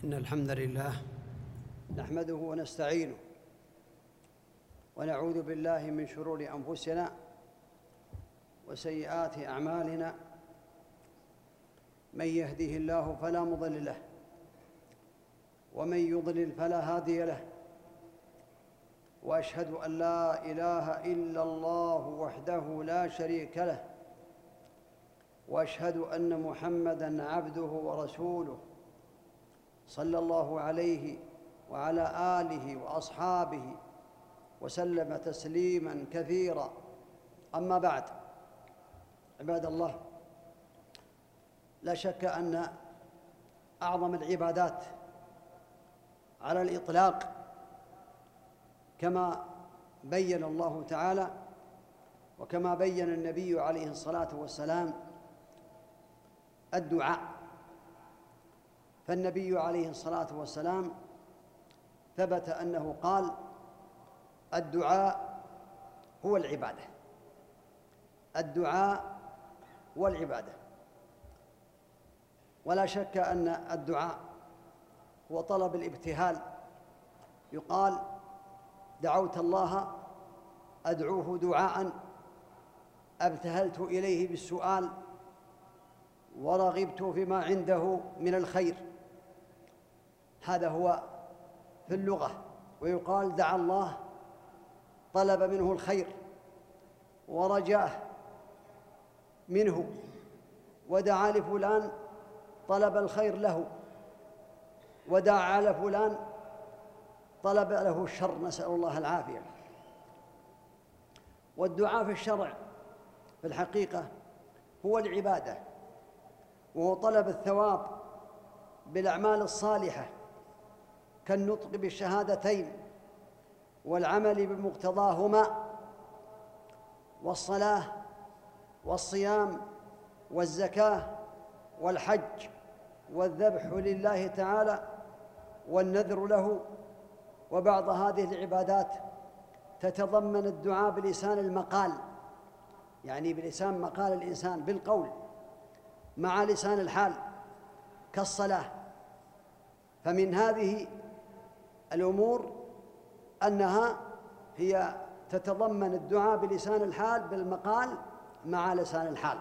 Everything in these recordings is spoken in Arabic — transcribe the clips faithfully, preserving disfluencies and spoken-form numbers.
إن الحمد لله نحمده ونستعينه ونعوذ بالله من شرور أنفسنا وسيئات أعمالنا. من يهده الله فلا مضل له ومن يضلل فلا هادي له، وأشهد أن لا إله إلا الله وحده لا شريك له، وأشهد أن محمدًا عبده ورسوله صلى الله عليه وعلى آله وأصحابه وسلم تسليماً كثيراً. أما بعد، عباد الله، لا شك أن أعظم العبادات على الإطلاق كما بين الله تعالى وكما بين النبي عليه الصلاة والسلام الدعاء. فالنبي عليه الصلاة والسلام ثبت أنه قال: الدعاء هو العبادة. الدعاء هو العبادة. ولا شك أن الدعاء هو طلب الابتهال. يقال: دعوت الله أدعوه دعاء أبتهلت إليه بالسؤال ورغبت فيما عنده من الخير. هذا هو في اللغة. ويقال: دعا الله طلب منه الخير ورجاه منه، ودعا لفلان طلب الخير له، ودعا على فلان طلب له الشر، نسأل الله العافية. والدعاء في الشرع في الحقيقة هو العبادة، وهو طلب الثواب بالأعمال الصالحة كالنطق بالشهادتين والعمل بمقتضاهما، والصلاة والصيام والزكاة والحج والذبح لله تعالى والنذر له. وبعض هذه العبادات تتضمن الدعاء بلسان المقال، يعني بلسان مقال الإنسان بالقول مع لسان الحال كالصلاة. فمن هذه الأمور أنها هي تتضمن الدعاء بلسان الحال بالمقال مع لسان الحال.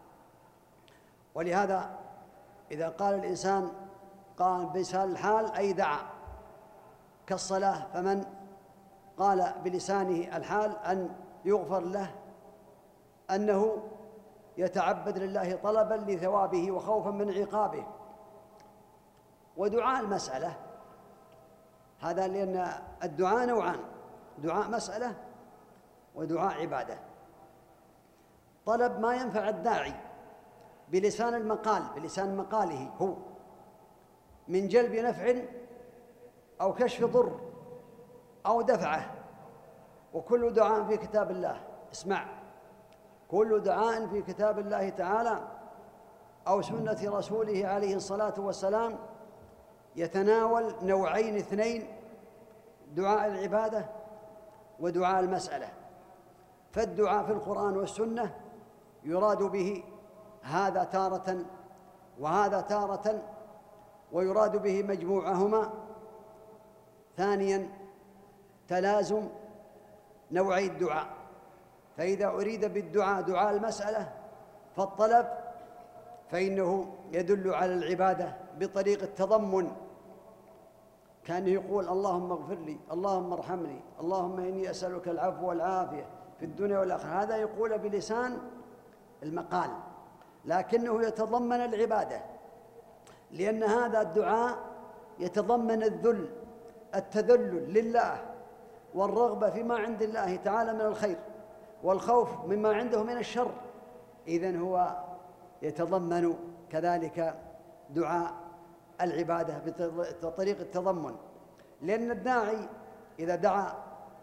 ولهذا إذا قال الإنسان قال بلسان الحال أي دعا كالصلاة، فمن قال بلسانه الحال أن يغفر له أنه يتعبد لله طلباً لثوابه وخوفاً من عقابه. ودعاء المسألة هذا لأن الدعاء نوعان: دعاء مسألة ودعاء عبادة. طلب ما ينفع الداعي بلسان المقال، بلسان مقاله هو، من جلب نفع أو كشف ضر أو دفعه. وكل دعاء في كتاب الله، اسمع، كل دعاء في كتاب الله تعالى أو سنة رسوله عليه الصلاة والسلام يتناول نوعين اثنين: دعاء العبادة ودعاء المسألة. فالدعاء في القرآن والسنة يراد به هذا تارة وهذا تارة، ويراد به مجموعهما. ثانياً، تلازم نوعي الدعاء. فإذا أريد بالدعاء دعاء المسألة فالطلب فإنه يدل على العبادة بطريق التضمن، كان يقول: اللهم اغفر لي، اللهم ارحمني، اللهم إني أسألك العفو والعافية في الدنيا والآخرة. هذا يقول بلسان المقال، لكنه يتضمن العبادة، لأن هذا الدعاء يتضمن الذل، التذلل لله، والرغبة فيما عند الله تعالى من الخير، والخوف مما عنده من الشر. إذن هو يتضمن كذلك دعاء العبادة بطريق التضمن، لأن الداعي إذا دعا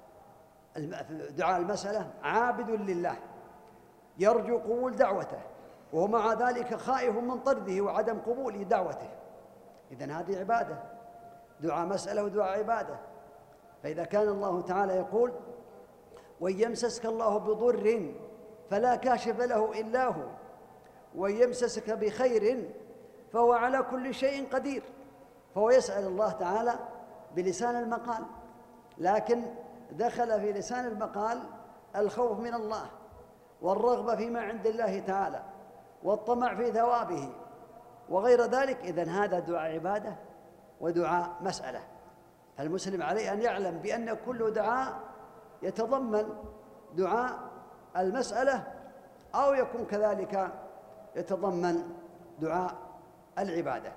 دعاء المسألة عابد لله يرجو قبول دعوته، وهو مع ذلك خائف من طرده وعدم قبول دعوته. إذن هذه عبادة، دعاء مسألة ودعاء عبادة. فإذا كان الله تعالى يقول: وإن يمسسك الله بضر فلا كاشف له إلا هو وإن يمسسك بخير فهو على كل شيء قدير. فهو يسأل الله تعالى بلسان المقال، لكن دخل في لسان المقال الخوف من الله والرغبة فيما عند الله تعالى والطمع في ثوابه وغير ذلك. إذن هذا دعاء عبادة ودعاء مسألة. فالمسلم عليه أن يعلم بأن كل دعاء يتضمن دعاء المسألة أو يكون كذلك يتضمن دعاء العبادة.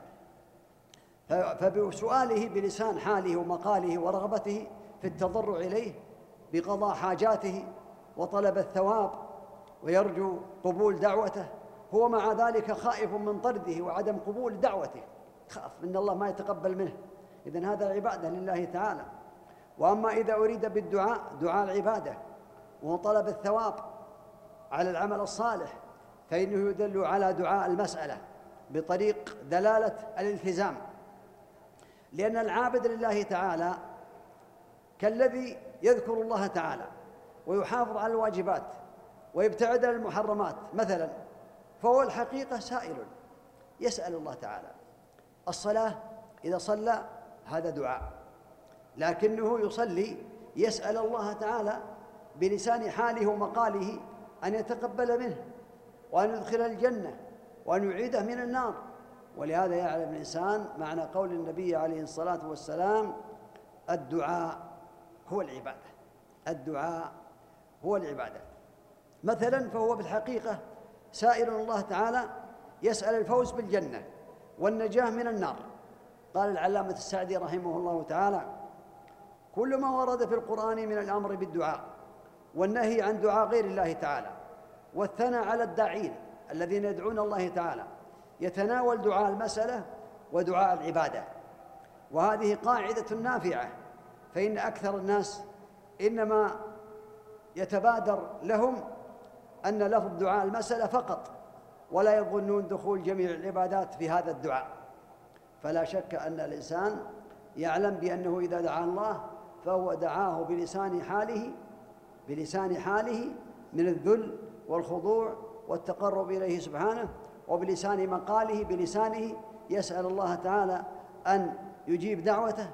فبسؤاله بلسان حاله ومقاله ورغبته في التضرع إليه بقضاء حاجاته وطلب الثواب ويرجو قبول دعوته، هو مع ذلك خائف من طرده وعدم قبول دعوته، خاف إن الله ما يتقبل منه. إذن هذا عبادة لله تعالى. وأما إذا أريد بالدعاء دعاء العبادة وطلب الثواب على العمل الصالح فإنه يدل على دعاء المسألة بطريق دلالة الالتزام، لأن العابد لله تعالى كالذي يذكر الله تعالى ويحافظ على الواجبات ويبتعد عن المحرمات مثلا، فهو الحقيقة سائل يسأل الله تعالى. الصلاة إذا صلى هذا دعاء، لكنه يصلي يسأل الله تعالى بلسان حاله ومقاله أن يتقبل منه وأن يدخله الجنة وأن يعيده من النار. ولهذا يعلم الإنسان معنى قول النبي عليه الصلاة والسلام: الدعاء هو العبادة. الدعاء هو العبادة. مثلا فهو بالحقيقة سائل الله تعالى يسأل الفوز بالجنة والنجاة من النار. قال العلامة السعدي رحمه الله تعالى: كل ما ورد في القرآن من الأمر بالدعاء والنهي عن دعاء غير الله تعالى والثناء على الداعين الذين يدعون الله تعالى يتناول دعاء المسألة ودعاء العبادة. وهذه قاعدة نافعة، فإن أكثر الناس إنما يتبادر لهم أن لفظ دعاء المسألة فقط، ولا يظنون دخول جميع العبادات في هذا الدعاء. فلا شك أن الإنسان يعلم بأنه إذا دعا الله فهو دعاه بلسان حاله بلسان حاله من الذل والخضوع والتقرب إليه سبحانه، وبلسان مقاله بلسانه يسأل الله تعالى أن يجيب دعوته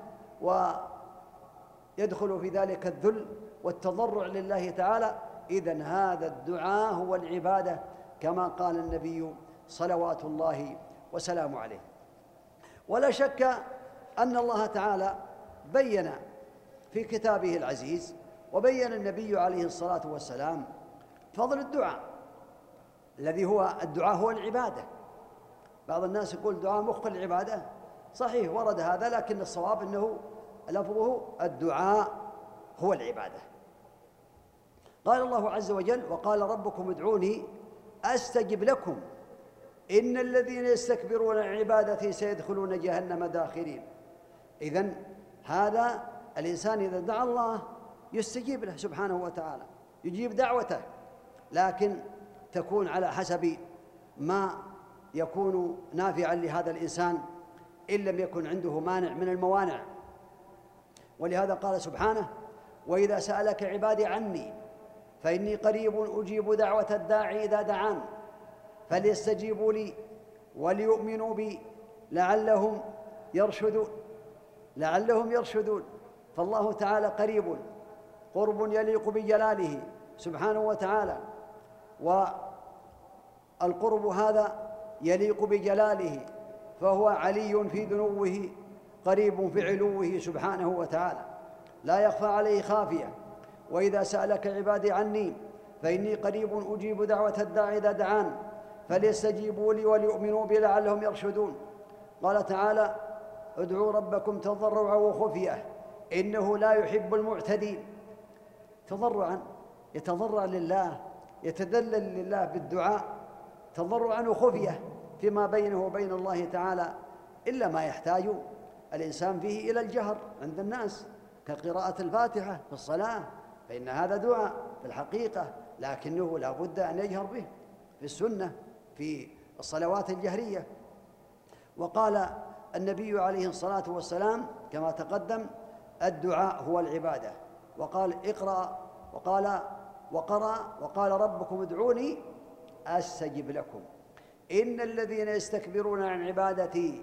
ويدخل في ذلك الذل والتضرع لله تعالى. إذن هذا الدعاء هو العبادة كما قال النبي صلوات الله وسلامه عليه. ولا شك أن الله تعالى بين في كتابه العزيز وبين النبي عليه الصلاة والسلام فضل الدعاء الذي هو الدعاء هو العبادة. بعض الناس يقول دعاء مخ العبادة، صحيح ورد هذا، لكن الصواب أنه لفظه الدعاء هو العبادة. قال الله عز وجل: وقال ربكم ادعوني أستجب لكم إن الذين يستكبرون عن عبادتي سيدخلون جهنم داخرين. إذن هذا الإنسان إذا دعا الله يستجيب له سبحانه وتعالى، يجيب دعوته، لكن تكون على حسب ما يكون نافعا لهذا الإنسان إن لم يكن عنده مانع من الموانع. ولهذا قال سبحانه: وإذا سألك عبادي عني فإني قريب أجيب دعوة الداعي إذا دعان فليستجيبوا لي وليؤمنوا بي لعلهم يرشدون لعلهم يرشدون. فالله تعالى قريب قرب يليق بجلاله سبحانه وتعالى، والقرب هذا يليق بجلاله، فهو علي في دنوه قريب في علوه سبحانه وتعالى، لا يخفى عليه خافية. وإذا سألك عبادي عني فإني قريب أجيب دعوة الداعي إذا دعان فليستجيبوا لي وليؤمنوا بي لعلهم يرشدون. قال تعالى: ادعوا ربكم تضرعا وخفية إنه لا يحب المعتدين. تضرعا يتضرع لله، يتذلل لله بالدعاء تضرعا وخفية فيما بينه وبين الله تعالى، إلا ما يحتاج الإنسان فيه إلى الجهر عند الناس كقراءة الفاتحة في الصلاة، فإن هذا دعاء في الحقيقة، لكنه لا بد أن يجهر به في السنة في الصلوات الجهرية. وقال النبي عليه الصلاة والسلام كما تقدم: الدعاء هو العبادة. وقال: اقرأ وقال وقرأ وقال ربكم ادعوني أستجب لكم إن الذين يستكبرون عن عبادتي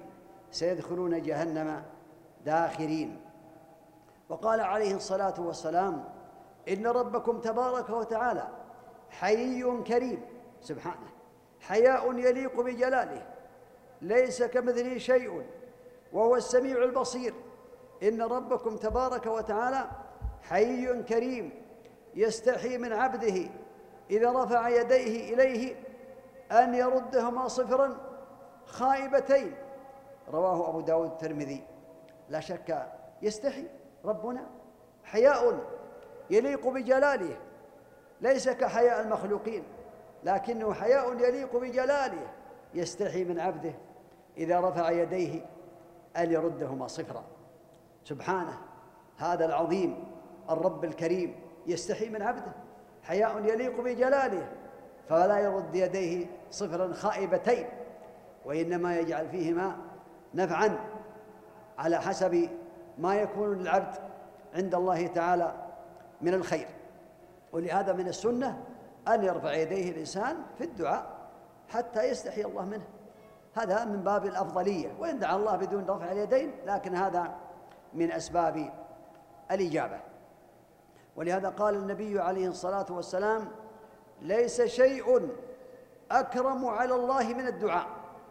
سيدخلون جهنم داخرين. وقال عليه الصلاة والسلام: إن ربكم تبارك وتعالى حيي كريم سبحانه، حياء يليق بجلاله، ليس كمثله شيء وهو السميع البصير. إن ربكم تبارك وتعالى حيي كريم يستحي من عبده إذا رفع يديه إليه أن يردهما صفرا خائبتين. رواه أبو داود الترمذي. لا شك يستحي ربنا، حياء يليق بجلاله، ليس كحياء المخلوقين، لكنه حياء يليق بجلاله، يستحي من عبده إذا رفع يديه أن يردهما صفرا. سبحانه، هذا العظيم الرب الكريم يستحي من عبده، حياء يليق بجلاله، فلا يرد يديه صفرا خائبتين، وإنما يجعل فيهما نفعا على حسب ما يكون للعبد عند الله تعالى من الخير. ولهذا من السنة أن يرفع يديه الإنسان في الدعاء حتى يستحي الله منه، هذا من باب الأفضلية، وإن دعا الله بدون رفع اليدين لكن هذا من أسباب الإجابة. ولهذا قال النبي عليه الصلاة والسلام: ليس شيء أكرم على الله من الدعاء،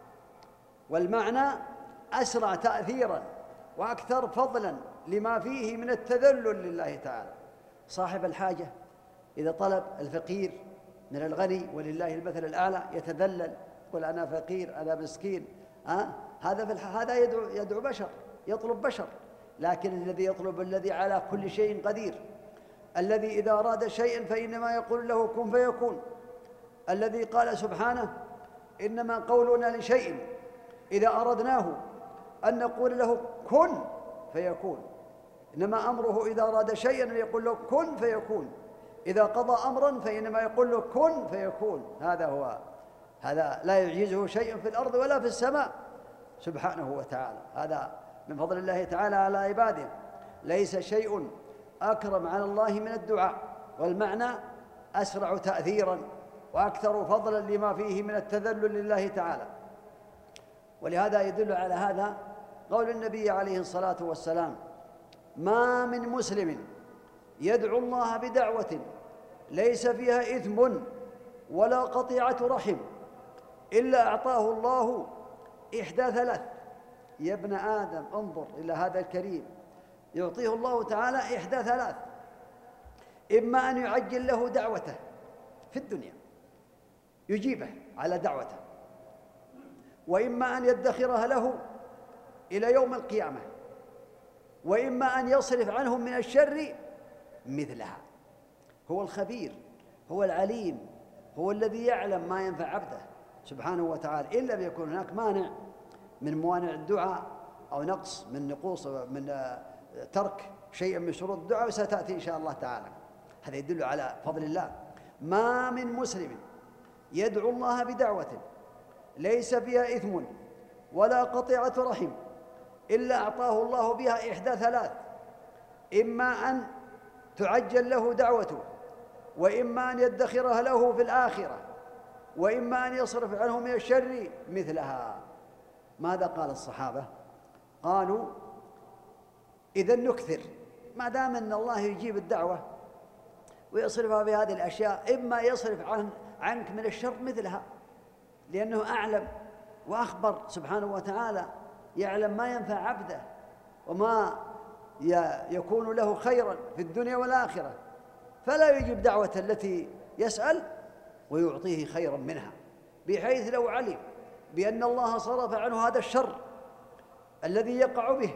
والمعنى أسرع تأثيراً وأكثر فضلاً لما فيه من التذلل لله تعالى. صاحب الحاجة إذا طلب الفقير من الغني ولله المثل الأعلى يتذلل، يقول أنا فقير أنا مسكين، أه؟ هذا في هذا يدعو يدعو بشر، يطلب بشر. لكن الذي يطلب الذي على كل شيء قدير، الذي إذا أراد شيئا فإنما يقول له كن فيكون، الذي قال سبحانه: إنما قولنا لشيء إذا أردناه أن نقول له كن فيكون. إنما أمره إذا أراد شيئا أن يقول له كن فيكون، إذا قضى أمرا فإنما يقول له كن فيكون. هذا هو، هذا لا يعجزه شيء في الأرض ولا في السماء سبحانه وتعالى. هذا من فضل الله تعالى على عباده. ليس شيء أكرم على الله من الدعاء، والمعنى أسرع تأثيراً وأكثر فضلاً لما فيه من التذلل لله تعالى. ولهذا يدل على هذا قول النبي عليه الصلاة والسلام: ما من مسلم يدعو الله بدعوة ليس فيها إثم ولا قطيعة رحم إلا أعطاه الله إحدى ثلاث. يا ابن آدم انظر إلى هذا الكريم، يعطيه الله تعالى إحدى ثلاث: إما أن يعجل له دعوته في الدنيا يجيبه على دعوته، وإما أن يدخرها له إلى يوم القيامة، وإما أن يصرف عنهم من الشر مثلها. هو الخبير، هو العليم، هو الذي يعلم ما ينفع عبده سبحانه وتعالى، إن لم يكن هناك مانع من موانع الدعاء أو نقص من نقوص من ترك شيء من شروط الدعاء، وستأتي إن شاء الله تعالى. هذا يدل على فضل الله. ما من مسلم يدعو الله بدعوة ليس فيها إثم ولا قطيعة رحم إلا أعطاه الله بها إحدى ثلاث: إما أن تعجل له دعوته، وإما أن يدخرها له في الآخرة، وإما أن يصرف عنه من الشر مثلها. ماذا قال الصحابة؟ قالوا: إذا نكثر، ما دام أن الله يجيب الدعوة ويصرفها بهذه الأشياء، إما يصرف عن عنك من الشر مثلها، لأنه أعلم وأخبر سبحانه وتعالى، يعلم ما ينفع عبده وما يكون له خيرا في الدنيا والآخرة، فلا يجيب دعوة التي يسأل ويعطيه خيرا منها، بحيث لو علم بأن الله صرف عنه هذا الشر الذي يقع به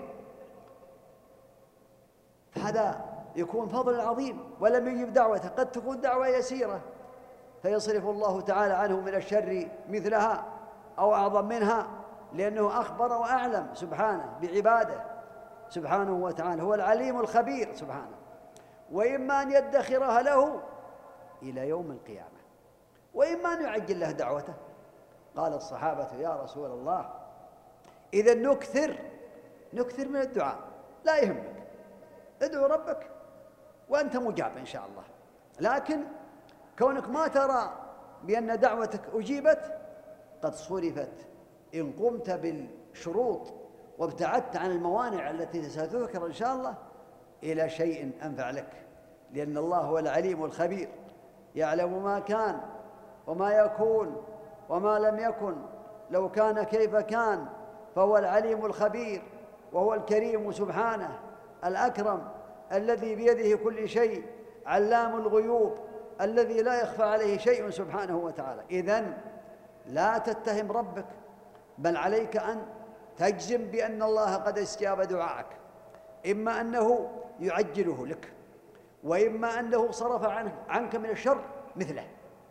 فهذا يكون فضل عظيم، ولم يجب دعوته. قد تكون دعوة يسيرة فيصرف الله تعالى عنه من الشر مثلها أو أعظم منها، لأنه أخبر وأعلم سبحانه بعباده سبحانه وتعالى، هو العليم الخبير سبحانه. وإما أن يدخرها له إلى يوم القيامة، وإما أن يعجل له دعوته. قال الصحابة: يا رسول الله، إذا نكثر نكثر من الدعاء، لا يهمك، ادعو ربك وأنت مجاب إن شاء الله، لكن كونك ما ترى بأن دعوتك أجيبت قد صرفت إن قمت بالشروط وابتعدت عن الموانع التي ستذكر إن شاء الله إلى شيء أنفع لك، لأن الله هو العليم الخبير، يعلم ما كان وما يكون وما لم يكن، لو كان كيف كان، فهو العليم الخبير، وهو الكريم سبحانه الأكرم الذي بيده كل شيء، علام الغيوب الذي لا يخفى عليه شيء سبحانه وتعالى. إذن لا تتهم ربك، بل عليك أن تجزم بأن الله قد استجاب دعاءك، إما أنه يعجله لك، وإما أنه صرف عنك من الشر مثله،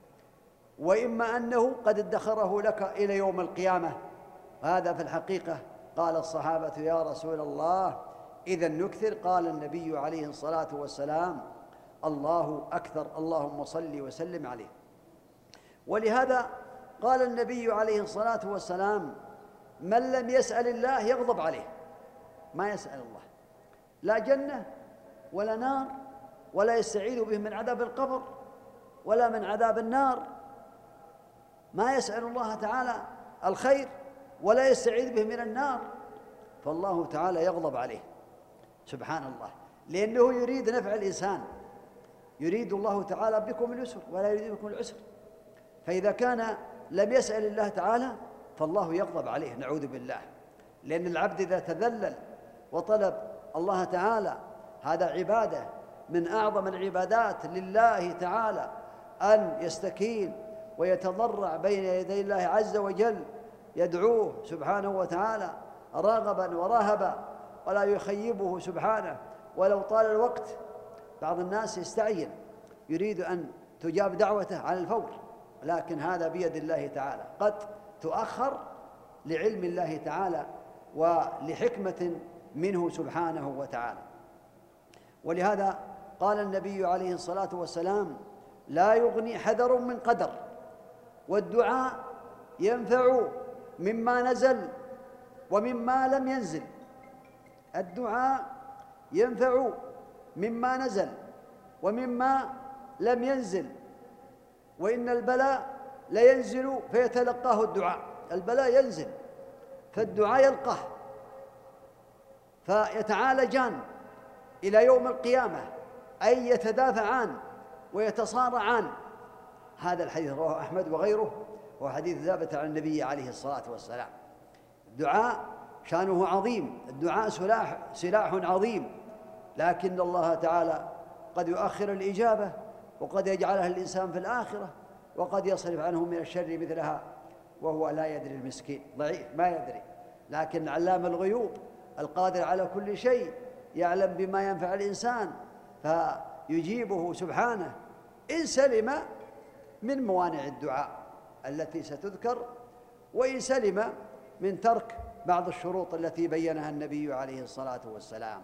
وإما أنه قد ادخره لك إلى يوم القيامة. هذا في الحقيقة قال الصحابة يا رسول الله إذا نكثر؟ قال النبي عليه الصلاة والسلام الله أكثر، اللهم صل وسلم عليه. ولهذا قال النبي عليه الصلاة والسلام من لم يسأل الله يغضب عليه. ما يسأل الله لا جنة ولا نار، ولا يستعيذ به من عذاب القبر ولا من عذاب النار، ما يسأل الله تعالى الخير ولا يستعيذ به من النار، فالله تعالى يغضب عليه سبحان الله، لأنه يريد نفع الإنسان، يريد الله تعالى بكم اليسر ولا يريد بكم العسر. فإذا كان لم يسأل الله تعالى فالله يغضب عليه، نعوذ بالله. لأن العبد إذا تذلل وطلب الله تعالى، هذا عبادة من أعظم العبادات لله تعالى، أن يستكين ويتضرع بين يدي الله عز وجل، يدعوه سبحانه وتعالى راغبا ورهبا، ولا يخيبه سبحانه ولو طال الوقت. بعض الناس يستعجل يريد أن تجاب دعوته على الفور، لكن هذا بيد الله تعالى، قد تؤخر لعلم الله تعالى ولحكمة منه سبحانه وتعالى. ولهذا قال النبي عليه الصلاة والسلام لا يغني حذر من قدر، والدعاء ينفع مما نزل ومما لم ينزل. الدعاء ينفع مما نزل ومما لم ينزل، وإن البلاء لينزل فيتلقاه الدعاء. البلاء ينزل فالدعاء يلقاه فيتعالجان إلى يوم القيامة، أي يتدافعان ويتصارعان. هذا الحديث رواه أحمد وغيره، وهو حديث ثابت عن النبي عليه الصلاة والسلام. الدعاء شأنه عظيم، الدعاء سلاح سلاح عظيم، لكن الله تعالى قد يؤخر الإجابة، وقد يجعلها الإنسان في الآخرة، وقد يصرف عنه من الشر مثلها وهو لا يدري. المسكين ضعيف ما يدري، لكن علام الغيوب القادر على كل شيء يعلم بما ينفع الإنسان فيجيبه سبحانه، إن سلم من موانع الدعاء التي ستذكر، وإن سلم من ترك بعض الشروط التي بينها النبي عليه الصلاة والسلام.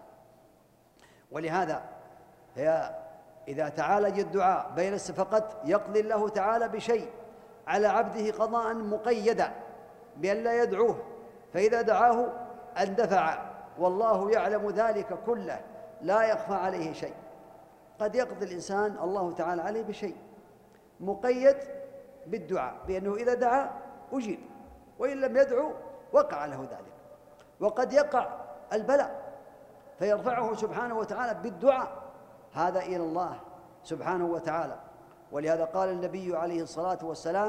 ولهذا هي إذا تعالج الدعاء بين فقد يقضي الله تعالى بشيء على عبده قضاء مقيدا بأن لا يدعوه، فإذا دعاه اندفع، والله يعلم ذلك كله لا يخفى عليه شيء. قد يقضي الإنسان الله تعالى عليه بشيء مقيد بالدعاء، بأنه إذا دعا أجيب، وإن لم يدعو وقع له ذلك. وقد يقع البلاء فيرفعه سبحانه وتعالى بالدعاء، هذا إلى الله سبحانه وتعالى. ولهذا قال النبي عليه الصلاة والسلام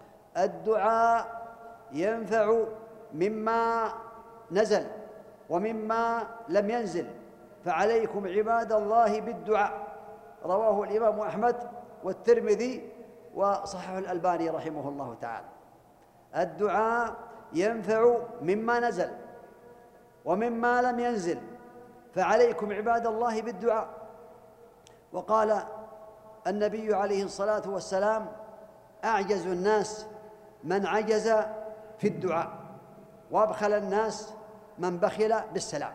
الدعاء ينفع مما نزل ومما لم ينزل، فعليكم عباد الله بالدعاء. رواه الإمام أحمد والترمذي وصححه الألباني رحمه الله تعالى. الدعاء ينفع مما نزل ومما لم ينزل، فعليكم عباد الله بالدعاء. وقال النبي عليه الصلاة والسلام أعجز الناس من عجز في الدعاء، وأبخل الناس من بخل بالسلام.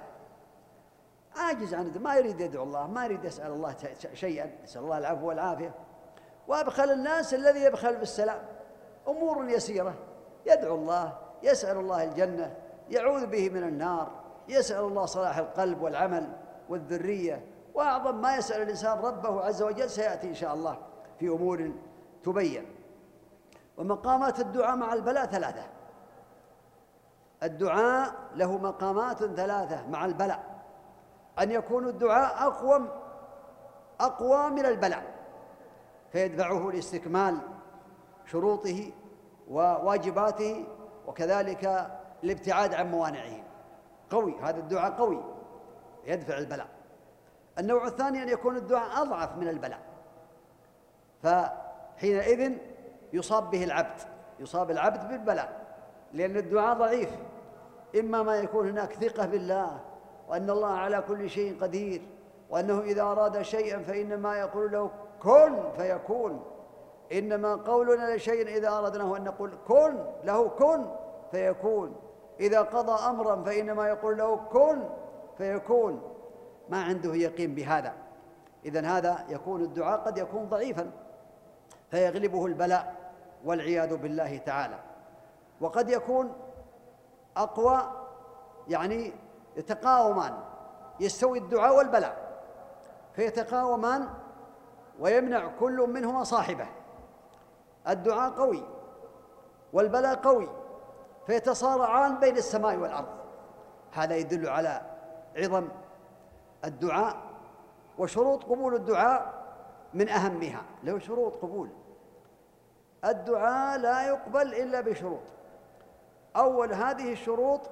عاجز عن الدعاء، ما يريد يدعو الله، ما يريد يسأل الله شيئا، يسأل الله العفو والعافية. وأبخل الناس الذي يبخل بالسلام، أمور يسيرة، يدعو الله، يسأل الله الجنة، يعوذ به من النار، يسأل الله صلاح القلب والعمل والذرية، وأعظم ما يسأل الإنسان ربه عز وجل سيأتي إن شاء الله في أمور تبين. ومقامات الدعاء مع البلاء ثلاثة: الدعاء له مقامات ثلاثة مع البلاء، أن يكون الدعاء أقوى أقوى من البلاء فيدفعه لاستكمال شروطه وواجباته، وكذلك الابتعاد عن موانعه. قوي، هذا الدعاء قوي يدفع البلاء. النوع الثاني أن يكون الدعاء أضعف من البلاء، فحينئذ يصاب به العبد يصاب العبد بالبلاء، لأن الدعاء ضعيف. إما ما يكون هناك ثقة بالله وأن الله على كل شيء قدير، وأنه إذا أراد شيئا فإنما يقول له كن فيكون. إنما قولنا لشيء إذا أردناه أن نقول كن له كن فيكون. إذا قضى أمرا فإنما يقول له كن فيكون. ما عنده يقين بهذا. إذن هذا يكون الدعاء قد يكون ضعيفا فيغلبه البلاء والعياذ بالله تعالى. وقد يكون أقوى، يعني يتقاومان، يستوي الدعاء والبلاء فيتقاومان ويمنع كل منهما صاحبه. الدعاء قوي والبلاء قوي فيتصارعان بين السماء والأرض. هذا يدل على عظم الدعاء وشروط قبول الدعاء. من أهمها له شروط قبول الدعاء، لا يقبل إلا بشروط. أول هذه الشروط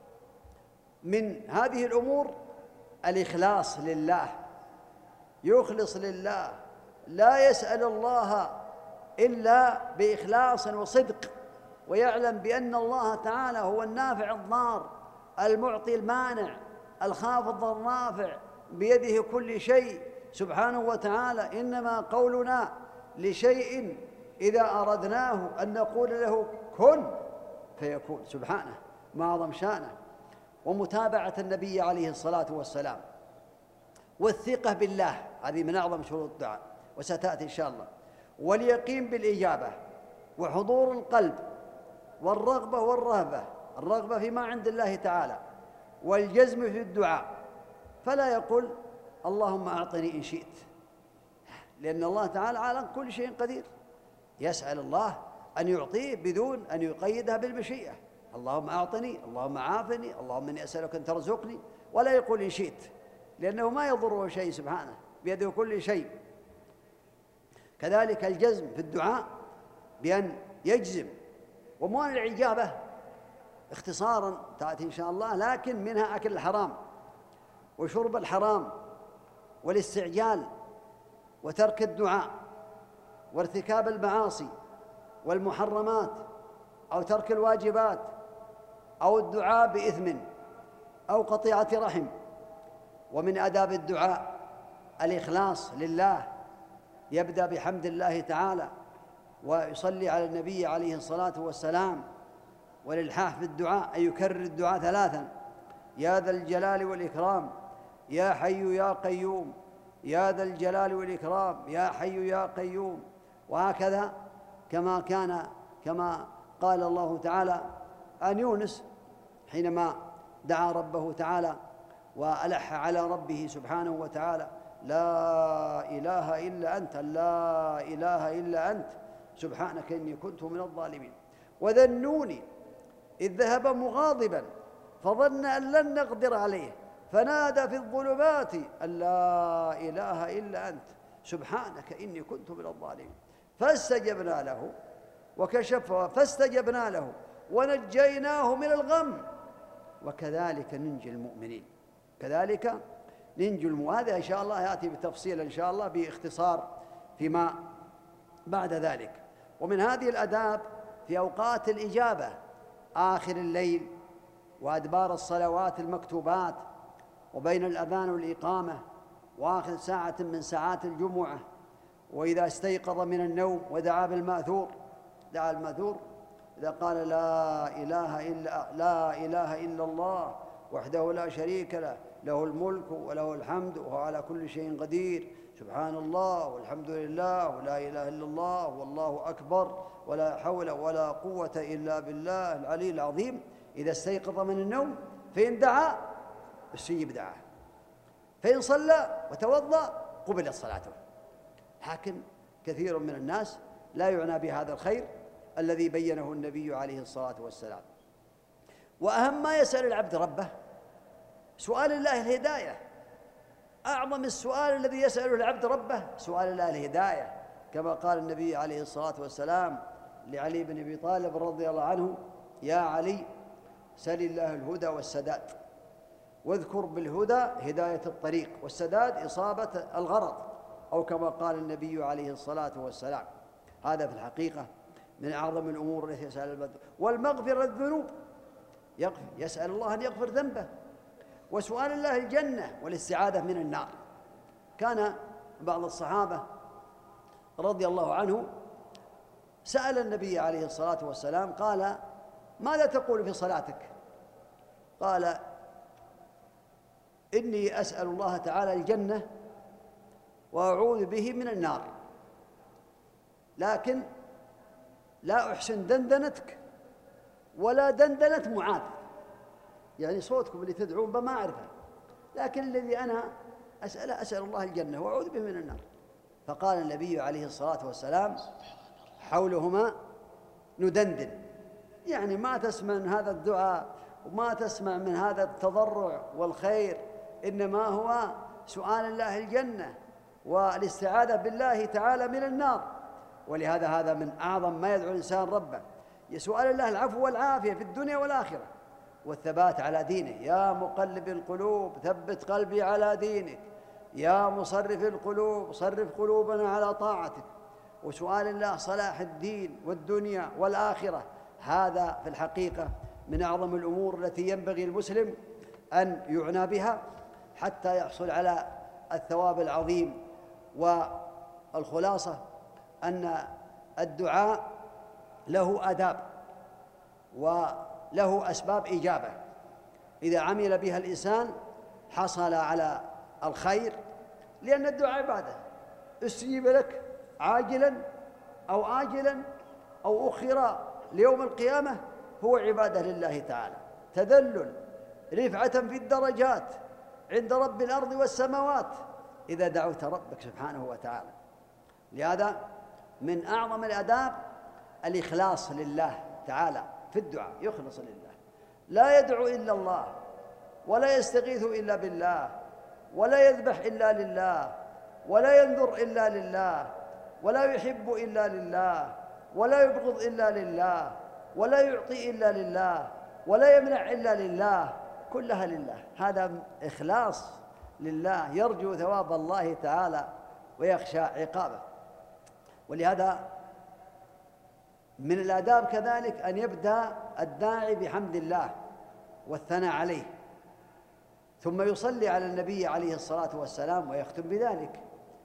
من هذه الأمور الإخلاص لله، يخلص لله، لا يسأل الله إلا بإخلاص وصدق، ويعلم بأن الله تعالى هو النافع الضار، المعطي المانع، الخافض الرافع، بيده كل شيء سبحانه وتعالى. إنما قولنا لشيء إذا أردناه أن نقول له كن فيكون سبحانه، ما أعظم شأنه. ومتابعة النبي عليه الصلاة والسلام، والثقة بالله، هذه من أعظم شروط الدعاء وستأتي إن شاء الله. واليقين بالإجابة، وحضور القلب، والرغبة والرهبة، الرغبة فيما عند الله تعالى، والجزم في الدعاء. فلا يقول اللهم أعطني إن شئت، لأن الله تعالى على كل شيء قدير، يسأل الله أن يعطيه بدون أن يقيدها بالمشيئة. اللهم أعطني، اللهم عافني، اللهم إني أسألك أن ترزقني، ولا يقول إن شئت، لأنه ما يضره شيء سبحانه، بيده كل شيء. كذلك الجزم في الدعاء بأن يجزم. وموانع الإجابة اختصارا تأتي إن شاء الله، لكن منها أكل الحرام وشرب الحرام والاستعجال وترك الدعاء وارتكاب المعاصي والمحرمات أو ترك الواجبات أو الدعاء بإثم أو قطيعة رحم. ومن آداب الدعاء الإخلاص لله، يبدأ بحمد الله تعالى ويصلي على النبي عليه الصلاة والسلام، والإلحاح في الدعاء أن يكرر الدعاء ثلاثا: يا ذا الجلال والإكرام، يا حي يا قيوم، يا ذا الجلال والإكرام، يا حي يا قيوم. وهكذا كما كان كما قال الله تعالى عن يونس حينما دعا ربه تعالى وألح على ربه سبحانه وتعالى: لا إله إلا أنت، لا إله إلا أنت، سبحانك إني كنت من الظالمين. وذا النون إذ ذهب مغاضبا فظن أن لن نقدر عليه فنادى في الظلمات أن لا إله إلا أنت، سبحانك إني كنت من الظالمين. فاستجبنا له وكشفه فاستجبنا له ونجيناه من الغم وكذلك ننجي المؤمنين. كذلك ننجي المؤمنين. هذا إن شاء الله يأتي بتفصيل إن شاء الله باختصار فيما بعد ذلك. ومن هذه الآداب في أوقات الإجابة آخر الليل وأدبار الصلوات المكتوبات وبين الأذان والإقامة وآخر ساعة من ساعات الجمعة، وإذا استيقظ من النوم ودعا بالمأثور، دعا المأثور إذا قال لا إله إلا لا إله إلا الله وحده لا شريك له، له الملك وله الحمد وهو على كل شيء قدير، سبحان الله والحمد لله ولا إله إلا الله والله أكبر ولا حول ولا قوة إلا بالله العلي العظيم. إذا استيقظ من النوم فإن دعا استجيب دعاه، فإن صلى وتوضأ قبلت صلاته. لكن كثير من الناس لا يعنى بهذا الخير الذي بينه النبي عليه الصلاة والسلام. وأهم ما يسأل العبد ربه سؤال الله الهداية. أعظم السؤال الذي يسأله العبد ربه سؤال الله الهداية، كما قال النبي عليه الصلاة والسلام لعلي بن أبي طالب رضي الله عنه: يا علي سل الله الهدى والسداد، واذكر بالهدى هداية الطريق، والسداد إصابة الغرض، أو كما قال النبي عليه الصلاة والسلام. هذا في الحقيقة من أعظم الأمور التي يسأل العبد. والمغفرة الذنوب، يسأل الله أن يغفر ذنبه، وسؤال الله الجنة والاستعاذة من النار. كان بعض الصحابة رضي الله عنه سأل النبي عليه الصلاة والسلام قال: ماذا تقول في صلاتك؟ قال: إني أسأل الله تعالى الجنة وأعوذ به من النار، لكن لا أحسن دندنتك ولا دندنة معاذ. يعني صوتكم اللي تدعون به ما أعرفه، لكن الذي أنا أسأله أسأل الله الجنة وأعوذ به من النار. فقال النبي عليه الصلاة والسلام: حولهما ندندن، يعني ما تسمع من هذا الدعاء وما تسمع من هذا التضرع والخير، إنما هو سؤال الله الجنة والاستعاذة بالله تعالى من النار. ولهذا هذا من أعظم ما يدعو الإنسان ربه، سؤال الله العفو والعافية في الدنيا والآخرة، والثبات على دينه. يا مقلب القلوب ثبت قلبي على دينك، يا مصرف القلوب صرف قلوبنا على طاعتك. وسؤال الله صلاح الدين والدنيا والآخرة، هذا في الحقيقة من أعظم الأمور التي ينبغي المسلم أن يعنى بها حتى يحصل على الثواب العظيم. والخلاصة أن الدعاء له آداب وله أسباب إجابة، إذا عمل بها الإنسان حصل على الخير، لأن الدعاء عبادة، استجيب لك عاجلا أو آجلا أو أخر ليوم القيامة، هو عبادة لله تعالى، تذلل، رفعة في الدرجات عند رب الأرض والسماوات إذا دعوت ربك سبحانه وتعالى. لهذا من أعظم الآداب الإخلاص لله تعالى في الدعاء، يخلص لله، لا يدعو إلا الله، ولا يستغيث إلا بالله، ولا يذبح إلا لله، ولا ينذر إلا لله، ولا يحب إلا لله، ولا يبغض إلا لله، ولا يعطي إلا لله، ولا يمنع إلا لله، كلها لله. هذا إخلاص لله، يرجو ثواب الله تعالى ويخشى عقابه. ولهذا من الآداب كذلك أن يبدأ الداعي بحمد الله والثناء عليه، ثم يصلي على النبي عليه الصلاة والسلام ويختم بذلك.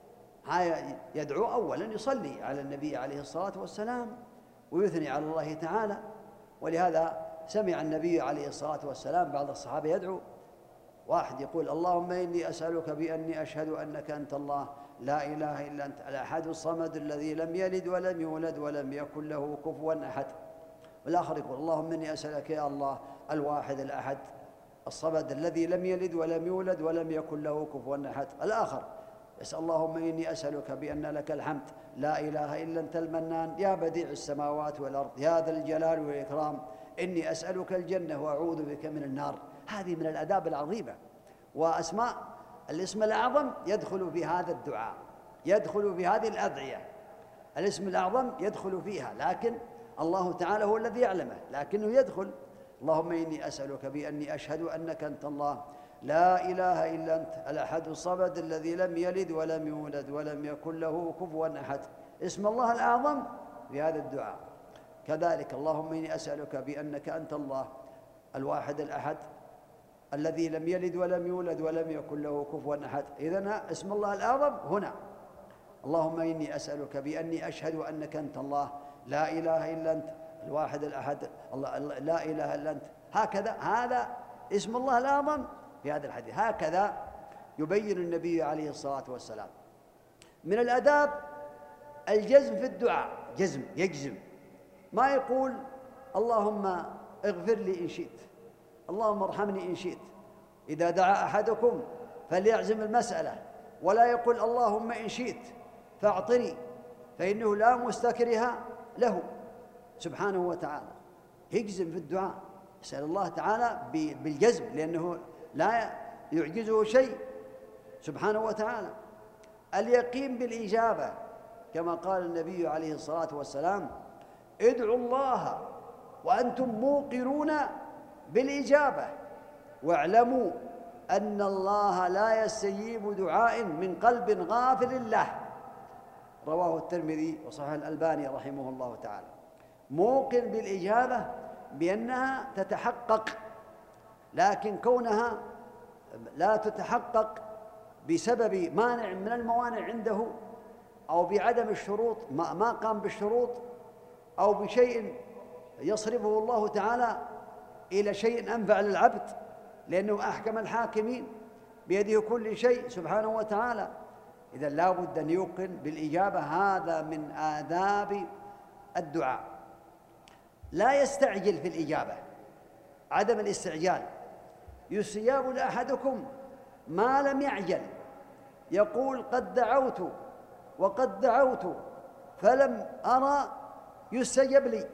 يدعو أولا، يصلي على النبي عليه الصلاة والسلام ويثني على الله تعالى. ولهذا سمع النبي عليه الصلاة والسلام بعض الصحابة يدعو، واحد يقول: اللهم إني أسألك بأني أشهد أنك أنت الله لا إله إلا أنت الأحد الصمد الذي لم يلد ولم يولد ولم يكن له كفوا أحد. والآخر يقول: اللهم إني أسألك يا الله الواحد الأحد الصمد الذي لم يلد ولم يولد ولم يكن له كفوا أحد. الآخر يسأل: اللهم إني أسألك بأن لك الحمد لا إله إلا أنت المنان يا بديع السماوات والأرض يا ذا الجلال والإكرام إني أسألك الجنة وأعوذ بك من النار. هذه من الآداب العظيمة. وأسماء الاسم الأعظم يدخل في هذا الدعاء، يدخل في هذه الأدعية. الاسم الأعظم يدخل فيها، لكن الله تعالى هو الذي يعلمه، لكنه يدخل. اللهم إني أسألك بأني أشهد أنك أنت الله لا إله إلا أنت الأحد الصمد الذي لم يلد ولم يولد ولم يكن له كفوا أحد. اسم الله الأعظم في هذا الدعاء. كذلك اللهم إني أسألك بأنك أنت الله الواحد الأحد الذي لم يلد ولم يولد ولم يكن له كفوا أحد. إذن اسم الله الأعظم هنا. اللهم إني أسألك بأني أشهد أنك أنت الله لا إله إلا أنت الواحد الأحد الله لا إله إلا أنت. هكذا هذا اسم الله الأعظم في هذا الحديث. هكذا يبين النبي عليه الصلاة والسلام. من الآداب الجزم في الدعاء، جزم، يجزم، ما يقول اللهم اغفر لي إن شئت، اللهم ارحمني إن شئت. إذا دعا أحدكم فليعزم المسألة، ولا يقول اللهم إن شئت فاعطني، فإنه لا مستكره له سبحانه وتعالى. يجزم في الدعاء، يسأل الله تعالى بالجزم، لأنه لا يعجزه شيء سبحانه وتعالى. اليقين بالإجابة، كما قال النبي عليه الصلاة والسلام: ادعوا الله وأنتم موقنون بالإجابة، واعلموا أن الله لا يستجيب دعاء من قلب غافل له. رواه الترمذي وصححه الألباني رحمه الله تعالى. موقن بالإجابة بأنها تتحقق، لكن كونها لا تتحقق بسبب مانع من الموانع عنده، أو بعدم الشروط، ما قام بالشروط، أو بشيء يصرفه الله تعالى إلى شيء أنفع للعبد، لأنه أحكم الحاكمين بيده كل شيء سبحانه وتعالى. إذن لا بد أن يوقن بالإجابة، هذا من آداب الدعاء. لا يستعجل في الإجابة، عدم الاستعجال. يستجاب لأحدكم ما لم يعجل، يقول: قد دعوت وقد دعوت فلم أرى يستجب لي،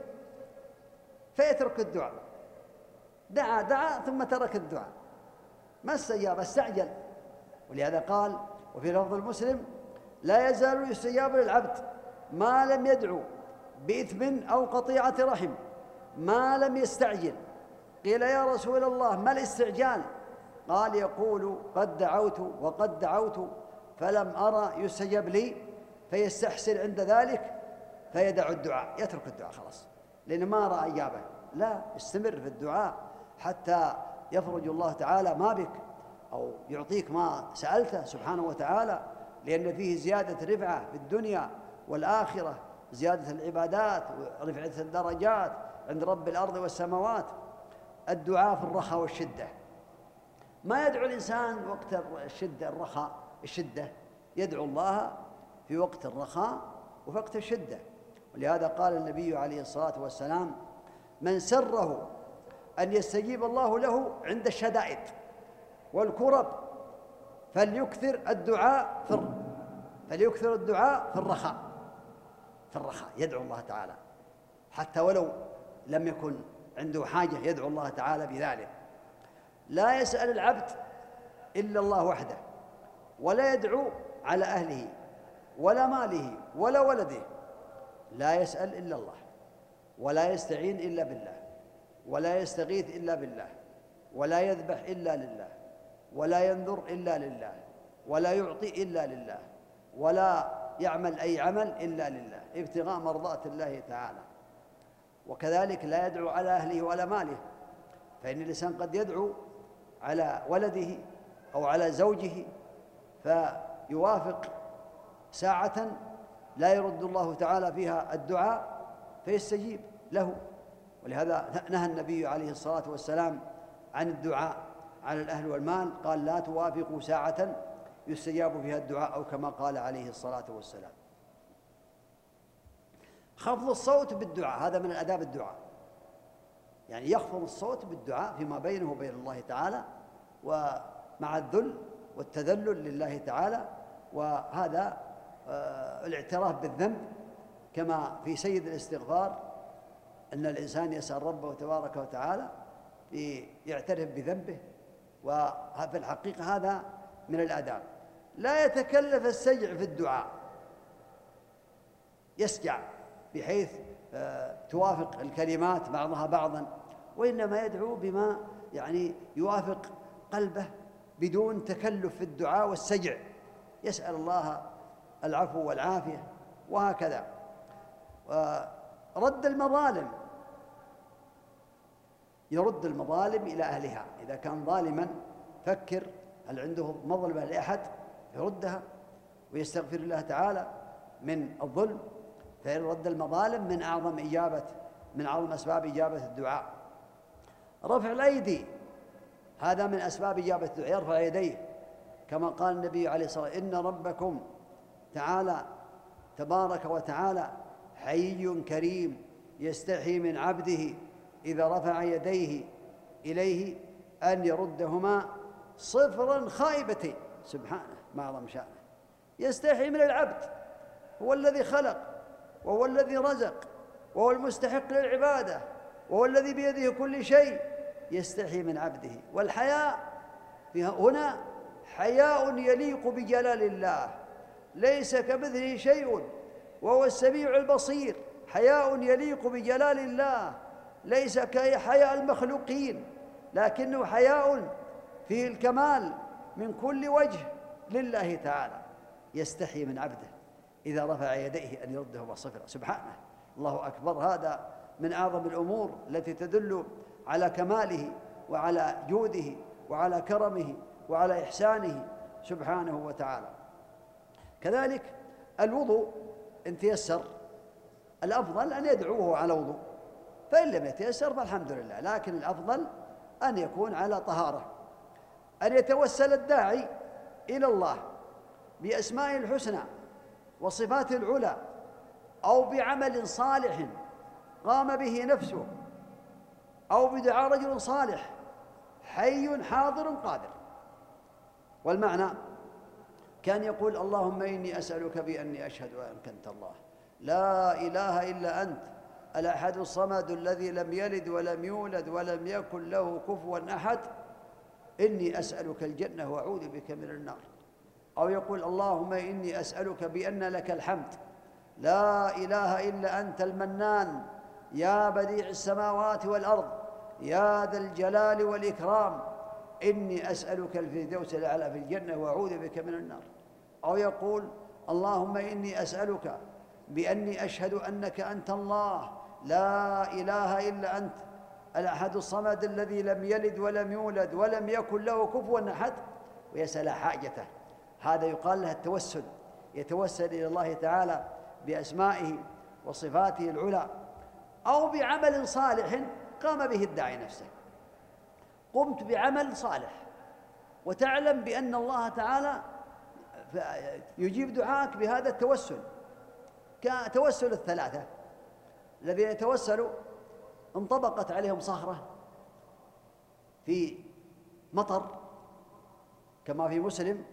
فيترك الدعاء. دعا دعا ثم ترك الدعاء، ما استجاب، استعجل. ولهذا قال وفي لفظ المسلم: لا يزال يستجاب للعبد ما لم يدعو بإثم أو قطيعة رحم ما لم يستعجل. قيل: يا رسول الله ما الاستعجال؟ قال: يقول: قد دعوت وقد دعوت فلم أرى يستجب لي، فيستحسن عند ذلك فيدع الدعاء، يترك الدعاء خلاص، لأنه ما رأى إجابة. لا، استمر في الدعاء حتى يفرج الله تعالى ما بك، أو يعطيك ما سألته سبحانه وتعالى، لأن فيه زيادة رفعة في الدنيا والآخرة، زيادة العبادات ورفعة الدرجات عند رب الأرض والسماوات. الدعاء في الرخاء والشدة، ما يدعو الإنسان وقت الشدة الرخاء الشدة، يدعو الله في وقت الرخاء وفي وقت الشدة. ولهذا قال النبي عليه الصلاة والسلام: من سره أن يستجيب الله له عند الشدائد والكرب فليكثر الدعاء في فليكثر الدعاء في الرخاء. في الرخاء يدعو الله تعالى، حتى ولو لم يكن عنده حاجة يدعو الله تعالى بذلك. لا يسأل العبد إلا الله وحده، ولا يدعو على أهله ولا ماله ولا ولده. لا يسأل إلا الله، ولا يستعين إلا بالله، ولا يستغيث إلا بالله، ولا يذبح إلا لله، ولا ينذر إلا لله، ولا يعطي إلا لله، ولا يعمل أي عمل إلا لله ابتغاء مرضات الله تعالى. وكذلك لا يدعو على أهله ولا ماله، فإن الإنسان قد يدعو على ولده أو على زوجه فيوافق ساعة لا يرد الله تعالى فيها الدعاء فيستجيب له. ولهذا نهى النبي عليه الصلاة والسلام عن الدعاء على الأهل والمال، قال: لا توافقوا ساعة يستجاب فيها الدعاء، أو كما قال عليه الصلاة والسلام. خفض الصوت بالدعاء، هذا من آداب الدعاء، يعني يخفض الصوت بالدعاء فيما بينه وبين الله تعالى، ومع الذل والتذلل لله تعالى. وهذا الاعتراف بالذنب، كما في سيد الاستغفار أن الإنسان يسأل ربه تبارك وتعالى يعترف بذنبه، وفي الحقيقة هذا من الآداب. لا يتكلف السجع في الدعاء، يسجع بحيث توافق الكلمات بعضها بعضا، وإنما يدعو بما يعني يوافق قلبه بدون تكلف في الدعاء والسجع، يسأل الله العفو والعافية وهكذا. رد المظالم، يرد المظالم إلى أهلها. إذا كان ظالما فكر هل عنده مظلمة لأحد يردها ويستغفر الله تعالى من الظلم، فإن رد المظالم من أعظم إجابة من أعظم أسباب إجابة الدعاء. رفع الأيدي هذا من أسباب إجابة الدعاء، يرفع يديه كما قال النبي عليه الصلاة والسلام: إن ربكم تعالى تبارك وتعالى حي كريم يستحي من عبده إذا رفع يديه إليه أن يردهما صفرا خائبتين. سبحانه ما أعظم شأنه، يستحي من العبد، هو الذي خلق وهو الذي رزق وهو المستحق للعبادة وهو الذي بيده كل شيء، يستحي من عبده. والحياء هنا حياء يليق بجلال الله، ليس كمثله شيء وهو السميع البصير. حياء يليق بجلال الله، ليس كحياء المخلوقين، لكنه حياء فيه الكمال من كل وجه لله تعالى. يستحي من عبده إذا رفع يديه أن يردهما صفرا. سبحانه، الله أكبر. هذا من أعظم الأمور التي تدل على كماله وعلى جوده وعلى كرمه وعلى إحسانه سبحانه وتعالى. كذلك الوضوء إن تيسر، الأفضل أن يدعوه على وضوء، فإن لم يتيسر فالحمد لله، لكن الأفضل أن يكون على طهارة. أن يتوسل الداعي إلى الله بأسمائه الحسنى وصفاته العلى أو بعمل صالح قام به نفسه أو بدعاء رجل صالح حي حاضر قادر. والمعنى كان يقول: اللهم إني أسألك بأني أشهد أنك أنت الله لا إله إلا أنت الأحد الصمد الذي لم يلد ولم يولد ولم يكن له كفوا أحد، إني أسألك الجنة وأعوذ بك من النار. أو يقول: اللهم إني أسألك بأن لك الحمد لا إله إلا أنت المنان يا بديع السماوات والأرض يا ذا الجلال والإكرام، إني أسألك الفردوس الأعلى في الجنة وأعوذ بك من النار. أو يقول: اللهم إني أسألك بأني أشهد أنك أنت الله لا إله إلا أنت الأحد الصمد الذي لم يلد ولم يولد ولم يكن له كفوا أحد، ويسأل حاجته. هذا يقال له التوسل، يتوسل إلى الله تعالى بأسمائه وصفاته العلى أو بعمل صالح قام به الداعي نفسه. قمت بعمل صالح وتعلم بأن الله تعالى يجيب دعاءك بهذا التوسل، كتوسل الثلاثة الذين يتوسلوا انطبقت عليهم صخرة في مطر كما في مسلم،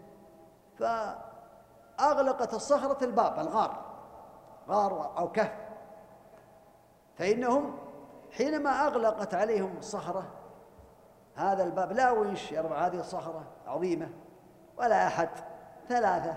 فأغلقت الصخرة الباب، الغار، غار أو كهف، فإنهم حينما أغلقت عليهم الصخرة هذا الباب لا ونش يرفع هذه الصخرة عظيمة ولا أحد، ثلاثة،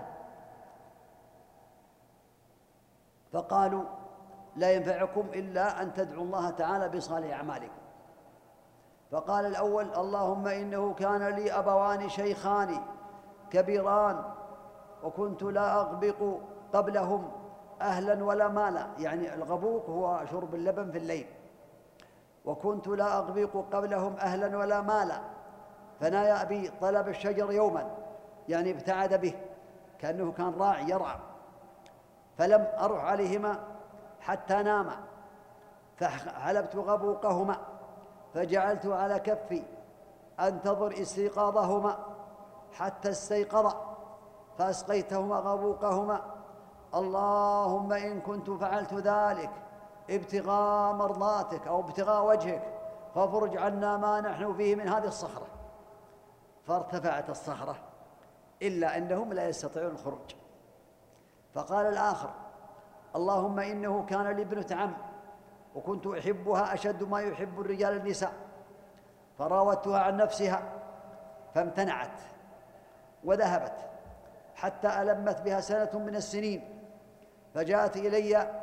فقالوا: لا ينفعكم إلا أن تدعوا الله تعالى بصالح أعمالكم. فقال الأول: اللهم إنه كان لي أبوان شيخان كبيران وكنت لا أغبق قبلهم أهلا ولا مالا، يعني الغبوق هو شرب اللبن في الليل. وكنت لا أغبق قبلهم أهلا ولا مالا، فنايا أبي طلب الشجر يوما، يعني ابتعد به كأنه كان راعي يرعى، فلم أروح عليهما حتى ناما، فحلبت غبوقهما فجعلت على كفي أنتظر استيقاظهما حتى استيقظا، فأسقيتهما غبوقهما. اللهم إن كنت فعلت ذلك ابتغاء مرضاتك أو ابتغاء وجهك فافرج عنا ما نحن فيه من هذه الصخرة. فارتفعت الصخرة إلا أنهم لا يستطيعون الخروج. فقال الآخر: اللهم إنه كان لي ابنة عم وكنت أحبها أشد ما يحب الرجال النساء، فراودتها عن نفسها فامتنعت وذهبت حتى ألمت بها سنة من السنين، فجاءت إلي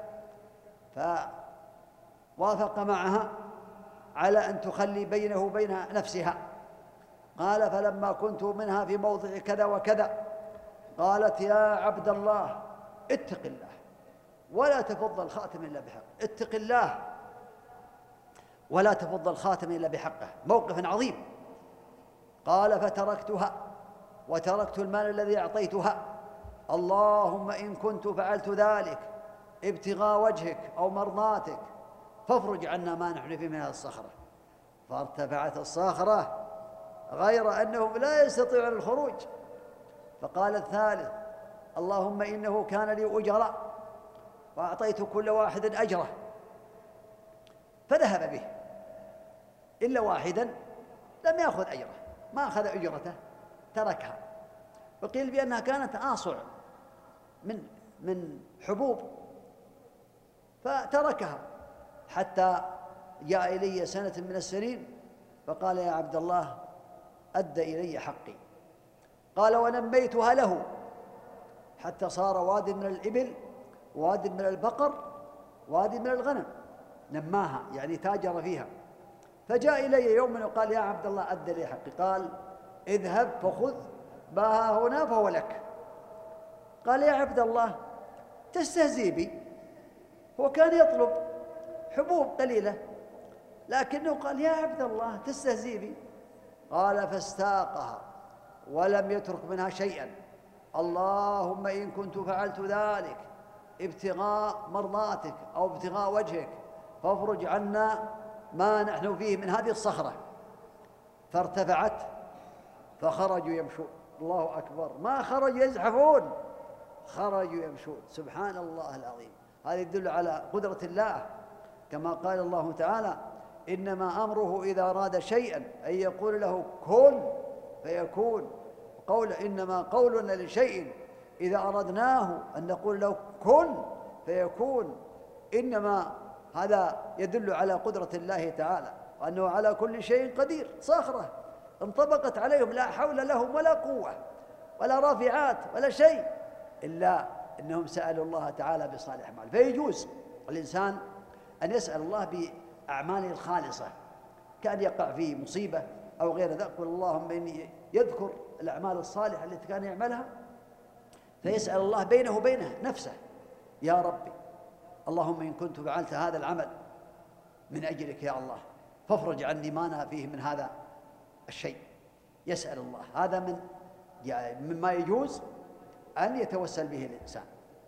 فوافق معها على أن تخلي بينه وبين نفسها. قال: فلما كنت منها في موضع كذا وكذا قالت: يا عبد الله اتق الله ولا تفض الخاتم إلا بحقه. اتق الله ولا تفض الخاتم إلا بحقه، موقف عظيم. قال: فتركتها وتركت المال الذي أعطيتها. اللهم إن كنت فعلت ذلك ابتغاء وجهك أو مرضاتك فافرج عنا ما نحن فيه من هذه الصخرة. فارتفعت الصخرة غير أنهم لا يستطيعون الخروج. فقال الثالث: اللهم إنه كان لي أجراء وأعطيت كل واحد أجره، فذهب به إلا واحدا لم يأخذ أجره، ما أخذ أجرته، تركها. وقيل بأنها كانت آصع من من حبوب فتركها حتى جاء إلي سنة من السنين فقال يا عبد الله أد إلي حقي. قال ونميتها له حتى صار واد من الإبل، واد من البقر، واد من الغنم، نماها يعني تاجر فيها. فجاء إلي يوم وقال يا عبد الله أد لي حقي. قال اذهب فخذ ما ها هنا فهو لك. قال يا عبد الله تستهزئ بي؟ هو كان يطلب حبوب قليلة لكنه قال يا عبد الله تستهزئ بي؟ قال فاستاقها ولم يترك منها شيئا. اللهم إن كنت فعلت ذلك ابتغاء مرضاتك أو ابتغاء وجهك فافرج عنا ما نحن فيه من هذه الصخرة. فارتفعت فخرجوا يمشون. الله أكبر، ما خرجوا يزحفون، خرجوا يمشون. سبحان الله العظيم. هذا يدل على قدرة الله، كما قال الله تعالى إنما أمره إذا أراد شيئا أن يقول له كن فيكون. قول إنما قولنا لشيء إذا أردناه أن نقول له كن فيكون. إنما هذا يدل على قدرة الله تعالى وأنه على كل شيء قدير. صخرة انطبقت عليهم لا حول لهم ولا قوة ولا رافعات ولا شيء، إلا أنهم سألوا الله تعالى بصالح أعمال. فيجوز الإنسان أن يسأل الله بأعماله الخالصة، كان يقع في مصيبة أو غير ذلك، يقول اللهم إني يذكر الأعمال الصالحة التي كان يعملها فيسأل الله بينه وبينه نفسه يا ربي اللهم إن كنت فعلت هذا العمل من أجلك يا الله فافرج عني ما أنا فيه من هذا الشيء. يسأل الله. هذا من مما يجوز أن يتوسل به الإنسان.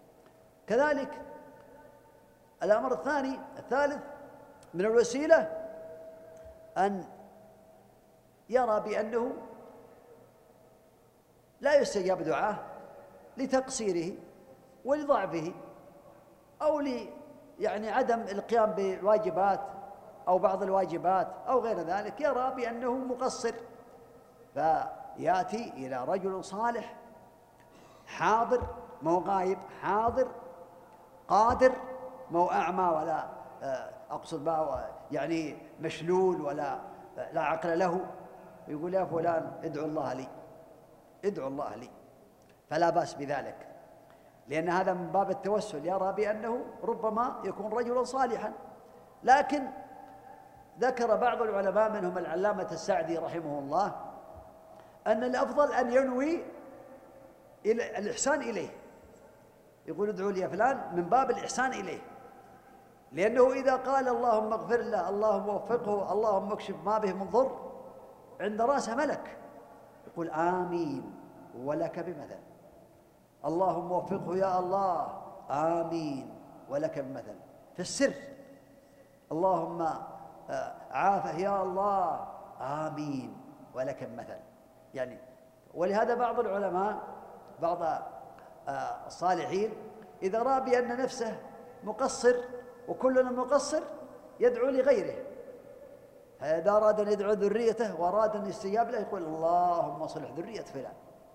كذلك الأمر الثاني الثالث من الوسيلة أن يرى بأنه لا يستجاب دعاه لتقصيره ولضعفه أو ل يعني عدم القيام بالواجبات أو بعض الواجبات أو غير ذلك، يرى بأنه مقصر، فيأتي إلى رجل صالح حاضر مو غايب، حاضر قادر مو أعمى ولا أقصد ما يعني مشلول ولا لا عقل له، يقول يا فلان ادعو الله لي، ادعو الله لي، فلا بأس بذلك، لأن هذا من باب التوسل، يرى بأنه ربما يكون رجلا صالحا. لكن ذكر بعض العلماء منهم العلامة السعدي رحمه الله أن الأفضل أن ينوي الإحسان إليه، يقول ادعوا لي يا فلان من باب الإحسان إليه، لأنه إذا قال اللهم اغفر له، اللهم وفقه، اللهم اكشف ما به من ضر، عند رأسه ملك يقول آمين ولك بمثل، اللهم وفقه يا الله، آمين ولك بمثل. في السر اللهم عافه يا الله، آمين ولك بمثل. يعني ولهذا بعض العلماء بعض الصالحين إذا رأى بأن نفسه مقصر وكلنا مقصر يدعو لغيره، فإذا أراد أن يدعو ذريته وأراد أن يستجاب له يقول اللهم صلح ذرية فلان،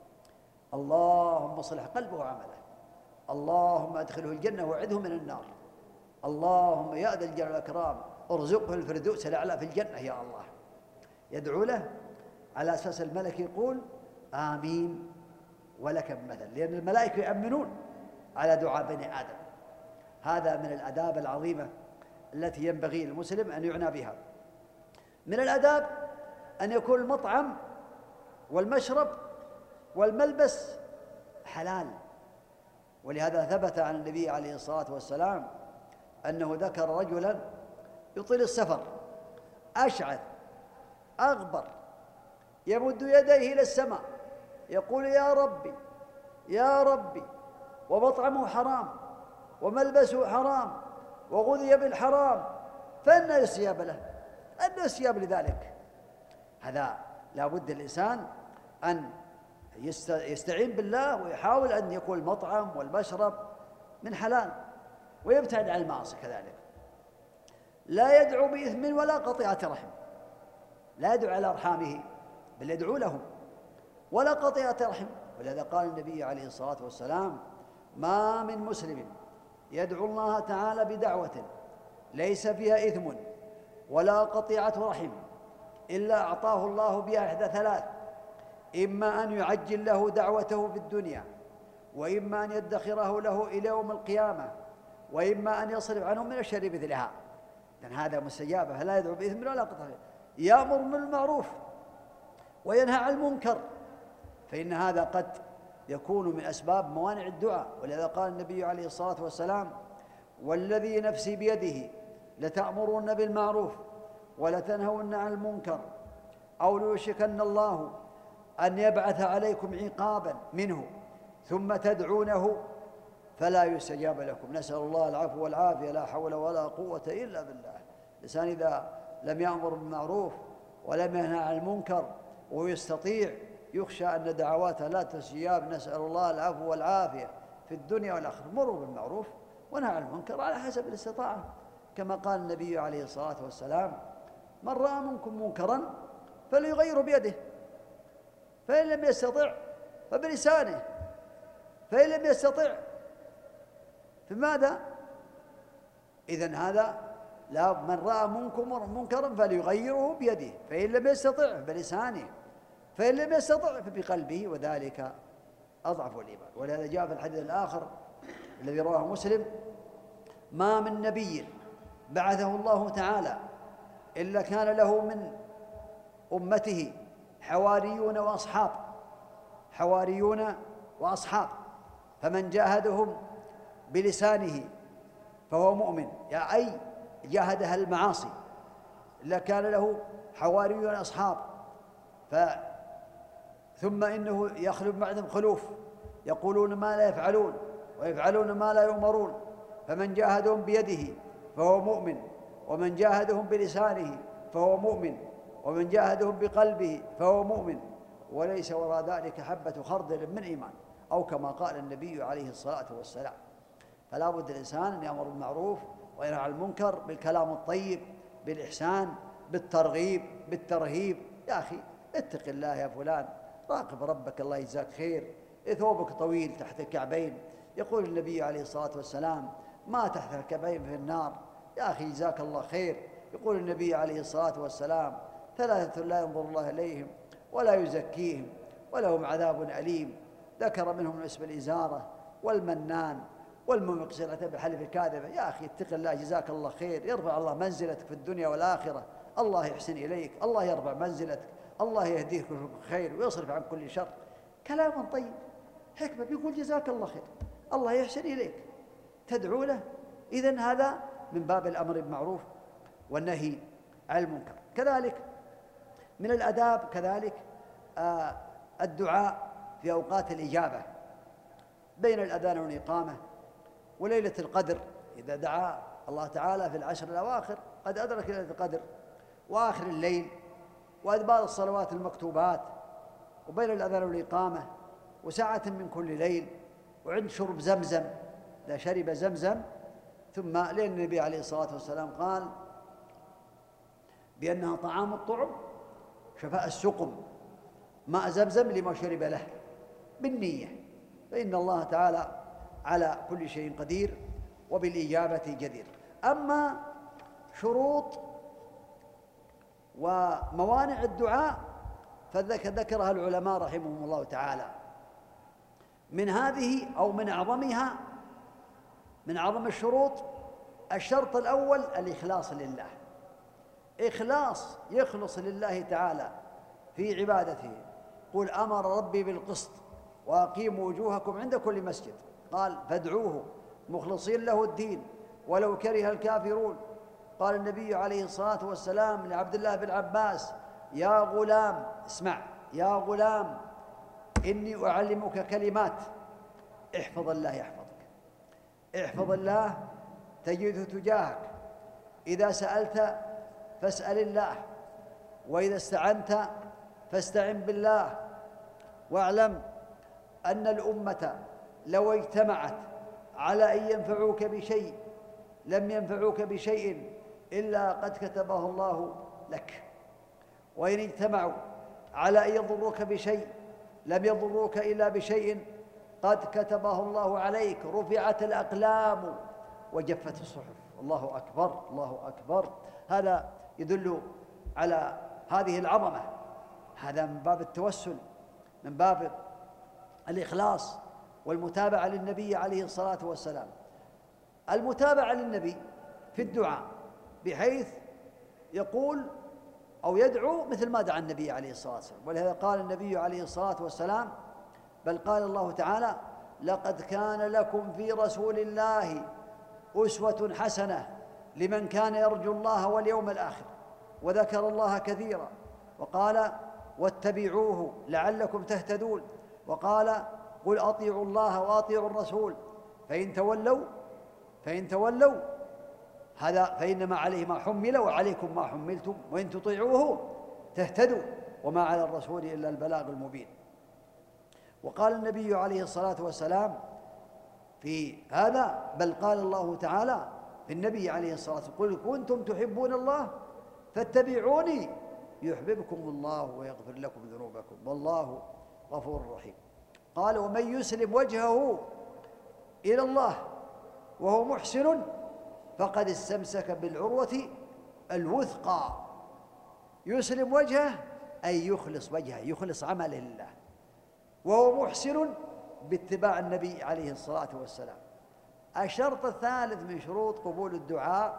اللهم صلح قلبه وعمله، اللهم أدخله الجنة وأعده من النار، اللهم يا ذا الجلال والإكرام ارزقه الفردوس الأعلى في الجنة يا الله. يدعو له على أساس الملك يقول آمين ولك بمثل، لأن الملائكة يؤمنون على دعاء بني آدم. هذا من الآداب العظيمة التي ينبغي للمسلم أن يعنى بها. من الآداب أن يكون المطعم والمشرب والملبس حلال، ولهذا ثبت عن النبي عليه الصلاة والسلام أنه ذكر رجلا يطيل السفر أشعث أغبر يمد يديه إلى السماء يقول يا ربي يا ربي، ومطعمه حرام وملبسه حرام وغذي بالحرام، فأنى يستجاب له؟ أنى يستجاب لذلك؟ هذا لا بد الإنسان أن يستعين بالله ويحاول أن يكون المطعم والمشرب من حلال ويبتعد عن المعاصي. كذلك لا يدعو بإثم ولا قطيعة رحم، لا يدعو على أرحامه بل يدعو لهم، ولا قطيعة رحم. ولهذا قال النبي عليه الصلاة والسلام ما من مسلم يدعو الله تعالى بدعوة ليس فيها إثم ولا قطيعة رحم إلا أعطاه الله بها إحدى ثلاث: إما أن يعجل له دعوته في الدنيا، وإما أن يدخره له إلى يوم القيامة، وإما أن يصرف عنه من الشر مثلها. لأن هذا مستجابة، فلا يدعو بإثم ولا قطع، يأمر بالمعروف وينهى عن المنكر، فإن هذا قد يكون من أسباب موانع الدعاء. ولذا قال النبي عليه الصلاة والسلام: والذي نفسي بيده لتأمرن بالمعروف ولتنهون عن المنكر أو ليوشكن الله أن يبعث عليكم عقابا منه ثم تدعونه فلا يستجاب لكم. نسأل الله العفو والعافية، لا حول ولا قوة إلا بالله. الإنسان إذا لم يأمر بالمعروف ولم ينهى عن المنكر ويستطيع، يخشى أن دعواته لا تستجاب. نسأل الله العفو والعافية في الدنيا والآخرة. مروا بالمعروف ونهى عن المنكر على حسب الاستطاعة، كما قال النبي عليه الصلاة والسلام: من رأى منكم منكرا فليغيره بيده، فإن لم يستطع فبلسانه، فإن لم يستطع فماذا؟ إذن هذا لا، من رأى منكم منكرا فليغيره بيده، فإن لم يستطع فبلسانه، فإن لم يستطع فبقلبه، وذلك أضعف الإيمان. ولهذا جاء في الحديث الآخر الذي رواه مسلم: ما من نبي بعثه الله تعالى إلا كان له من أمته حواريون وأصحاب، حواريون وأصحاب، فمن جاهدهم بلسانه فهو مؤمن، يعني أي جاهدها المعاصي، إلا كان له حواريون أصحاب. ف ثم إنه يخلف بعدهم خلوف، يقولون ما لا يفعلون ويفعلون ما لا يؤمرون، فمن جاهدهم بيده فهو مؤمن، ومن جاهدهم بلسانه فهو مؤمن، ومن جاهدهم بقلبه فهو مؤمن، وليس وراء ذلك حبة خردل من إيمان، أو كما قال النبي عليه الصلاة والسلام. فلا بد الإنسان أن يأمر بالمعروف وينهى عن المنكر بالكلام الطيب، بالإحسان، بالترغيب، بالترهيب. يا أخي اتق الله يا فلان، راقب ربك الله يجزاك خير، ثوبك طويل تحت الكعبين، يقول النبي عليه الصلاة والسلام: ما تحت الكعبين في النار. يا أخي جزاك الله خير، يقول النبي عليه الصلاة والسلام: ثلاثة لا ينظر الله إليهم ولا يزكيهم ولهم عذاب أليم. ذكر منهم اسم الإزارة والمنان والمنفق سلعته بالحلف الكاذبة. يا أخي اتق الله جزاك الله خير، يرفع الله منزلتك في الدنيا والآخرة، الله يحسن إليك، الله يرفع منزلتك، الله يهديك خير ويصرف عن كل شر. كلام طيب، حكمة، بيقول جزاك الله خير، الله يحسن إليك، تدعو له. إذن هذا من باب الأمر بالمعروف والنهي عن المنكر. كذلك من الأداب كذلك آه الدعاء في أوقات الإجابة بين الأذان والإقامة، وليلة القدر إذا دعا الله تعالى في العشر الأواخر قد أدرك ليلة القدر، وآخر الليل، وأدبار الصلوات المكتوبات، وبين الأذان والإقامة، وساعة من كل ليل، وعند شرب زمزم إذا شرب زمزم. ثم لأن النبي عليه الصلاة والسلام قال بأنها طعام الطعم شفاء السقم، ماء زمزم لما شرب له بالنية، فإن الله تعالى على كل شيء قدير وبالإجابة جدير. أما شروط وموانع الدعاء فذكرها العلماء رحمهم الله تعالى. من هذه أو من أعظمها، من أعظم الشروط، الشرط الأول الإخلاص لله، إخلاص يخلص لله تعالى في عبادته. قل أمر ربي بالقسط وأقيموا وجوهكم عند كل مسجد، قال فادعوه مخلصين له الدين ولو كره الكافرون. قال النبي عليه الصلاة والسلام لعبد الله بن عباس: يا غلام اسمع، يا غلام إني أعلمك كلمات احفظ الله يحفظك، احفظ الله تجده تجاهك، إذا سألت فاسأل الله، وإذا استعنت فاستعن بالله، واعلم أن الأمة لو اجتمعت على أن ينفعوك بشيء لم ينفعوك بشيء إلا قد كتبه الله لك، وإن اجتمعوا على أن يضروك بشيء لم يضروك إلا بشيء قد كتبه الله عليك. رفعت الأقلام وجفت الصحف. الله أكبر، الله أكبر. هذا يدل على هذه العظمة. هذا من باب التوسل، من باب الإخلاص والمتابعة للنبي عليه الصلاة والسلام. المتابعة للنبي في الدعاء بحيث يقول أو يدعو مثل ما دعا النبي عليه الصلاة والسلام. ولهذا قال النبي عليه الصلاة والسلام، بل قال الله تعالى: لقد كان لكم في رسول الله أسوة حسنة لمن كان يرجو الله واليوم الآخر وذكر الله كثيرا. وقال: واتبعوه لعلكم تهتدون. وقال: قل أطيعوا الله وأطيعوا الرسول فإن تولوا فإن تولوا هذا فإنما عليه ما حمل وعليكم ما حملتم وإن تطيعوه تهتدوا وما على الرسول إلا البلاغ المبين. وقال النبي عليه الصلاة والسلام في هذا، بل قال الله تعالى في النبي عليه الصلاة والسلام: قل كنتم تحبون الله فاتبعوني يحببكم الله ويغفر لكم ذنوبكم والله غفور رحيم. قال: ومن يسلم وجهه إلى الله وهو محسن فقد استمسك بالعروة الوثقى. يسلم وجهه أي يخلص وجهه، يخلص عمله لله، وهو محسن باتباع النبي عليه الصلاة والسلام. الشرط الثالث من شروط قبول الدعاء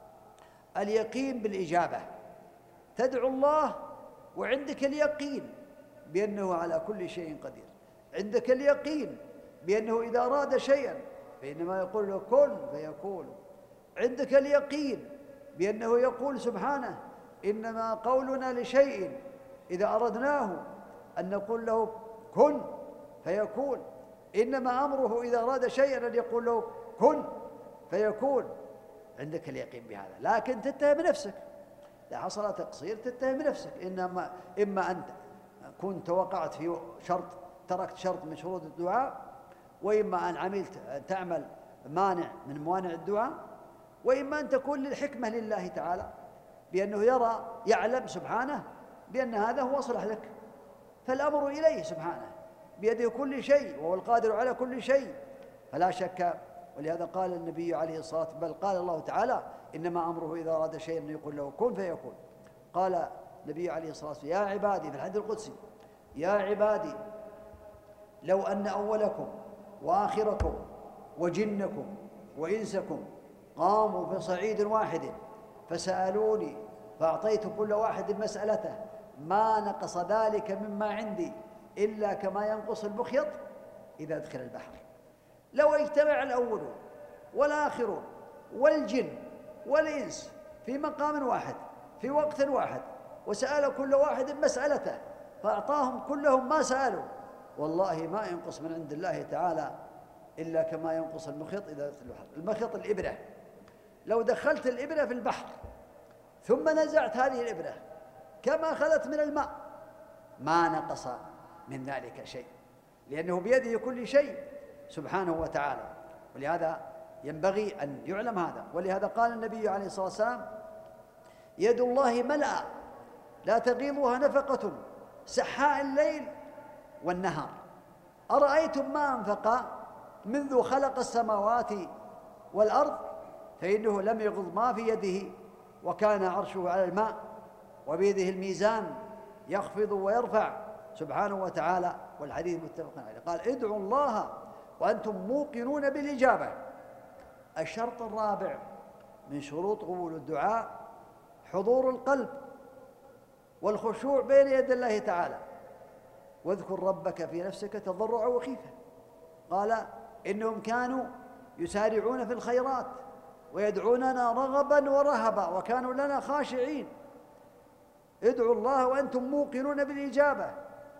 اليقين بالإجابة. تدعو الله وعندك اليقين بأنه على كل شيء قدير، عندك اليقين بأنه إذا أراد شيئا فإنما يقول له كن فيكون، عندك اليقين بأنه يقول سبحانه: إنما قولنا لشيء إذا أردناه أن نقول له كن فيكون، إنما أمره إذا أراد شيئا أن يقول له كن فيكون. عندك اليقين بهذا، لكن تتهم نفسك، إذا حصل تقصير تتهم نفسك، إنما إما أنت كنت وقعت في شرط، تركت شرط من شروط الدعاء، وإما أن عملت أن تعمل مانع من موانع الدعاء، وإما أن تكون للحكمة لله تعالى بأنه يرى يعلم سبحانه بأن هذا هو أصلح لك، فالأمر إليه سبحانه بيده كل شيء وهو القادر على كل شيء، فلا شك. ولهذا قال النبي عليه الصلاة والسلام، بل قال الله تعالى: إنما أمره إذا أراد شيئا أن يقول له كن فيكون. قال النبي عليه الصلاة والسلام: يا عبادي، في الحديث القدسي: يا عبادي لو أن أولكم وآخركم وجنكم وإنسكم قاموا في صعيد واحد فسألوني فأعطيت كل واحد مسألته ما نقص ذلك مما عندي إلا كما ينقص المخيط إذا أدخل البحر. لو اجتمع الأولون والآخرون والجن والإنس في مقام واحد في وقت واحد وسأل كل واحد مسألته فأعطاهم كلهم ما سألوا، والله ما ينقص من عند الله تعالى إلا كما ينقص المخيط إذا دخل البحر. المخيط الإبرة، لو دخلت الإبرة في البحر ثم نزعت هذه الإبرة كما أخذت من الماء ما نقص من ذلك شيء، لأنه بيده كل شيء سبحانه وتعالى. ولهذا ينبغي أن يعلم هذا. ولهذا قال النبي عليه الصلاة والسلام: يد الله ملأى لا تغيضها نفقة سحاء الليل والنهار. أرأيتم ما أنفق منذ خلق السماوات والأرض فإنه لم يغض ما في يده وكان عرشه على الماء وبيده الميزان يخفض ويرفع سبحانه وتعالى. والحديث متفق عليه. قال: ادعوا الله وأنتم موقنون بالإجابة. الشرط الرابع من شروط قبول الدعاء حضور القلب والخشوع بين يدي الله تعالى. واذكر ربك في نفسك تضرعا وخيفة. قال: إنهم كانوا يسارعون في الخيرات ويدعوننا رغبا ورهبا وكانوا لنا خاشعين. ادعوا الله وأنتم موقنون بالإجابة،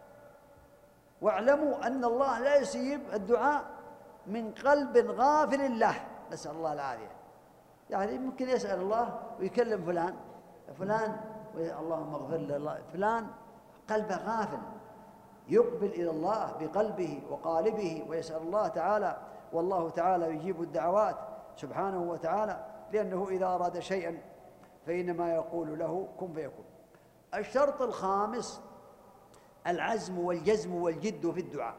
واعلموا أن الله لا يستجيب الدعاء من قلب غافل له، نسأل الله العافية. يعني ممكن يسأل الله ويكلم فلان فلان اللهم اغفر له، فلان قلبه غافل، يقبل إلى الله بقلبه وقالبه ويسأل الله تعالى، والله تعالى يجيب الدعوات سبحانه وتعالى، لأنه إذا أراد شيئا فإنما يقول له كن فيكون. الشرط الخامس العزم والجزم والجد في الدعاء.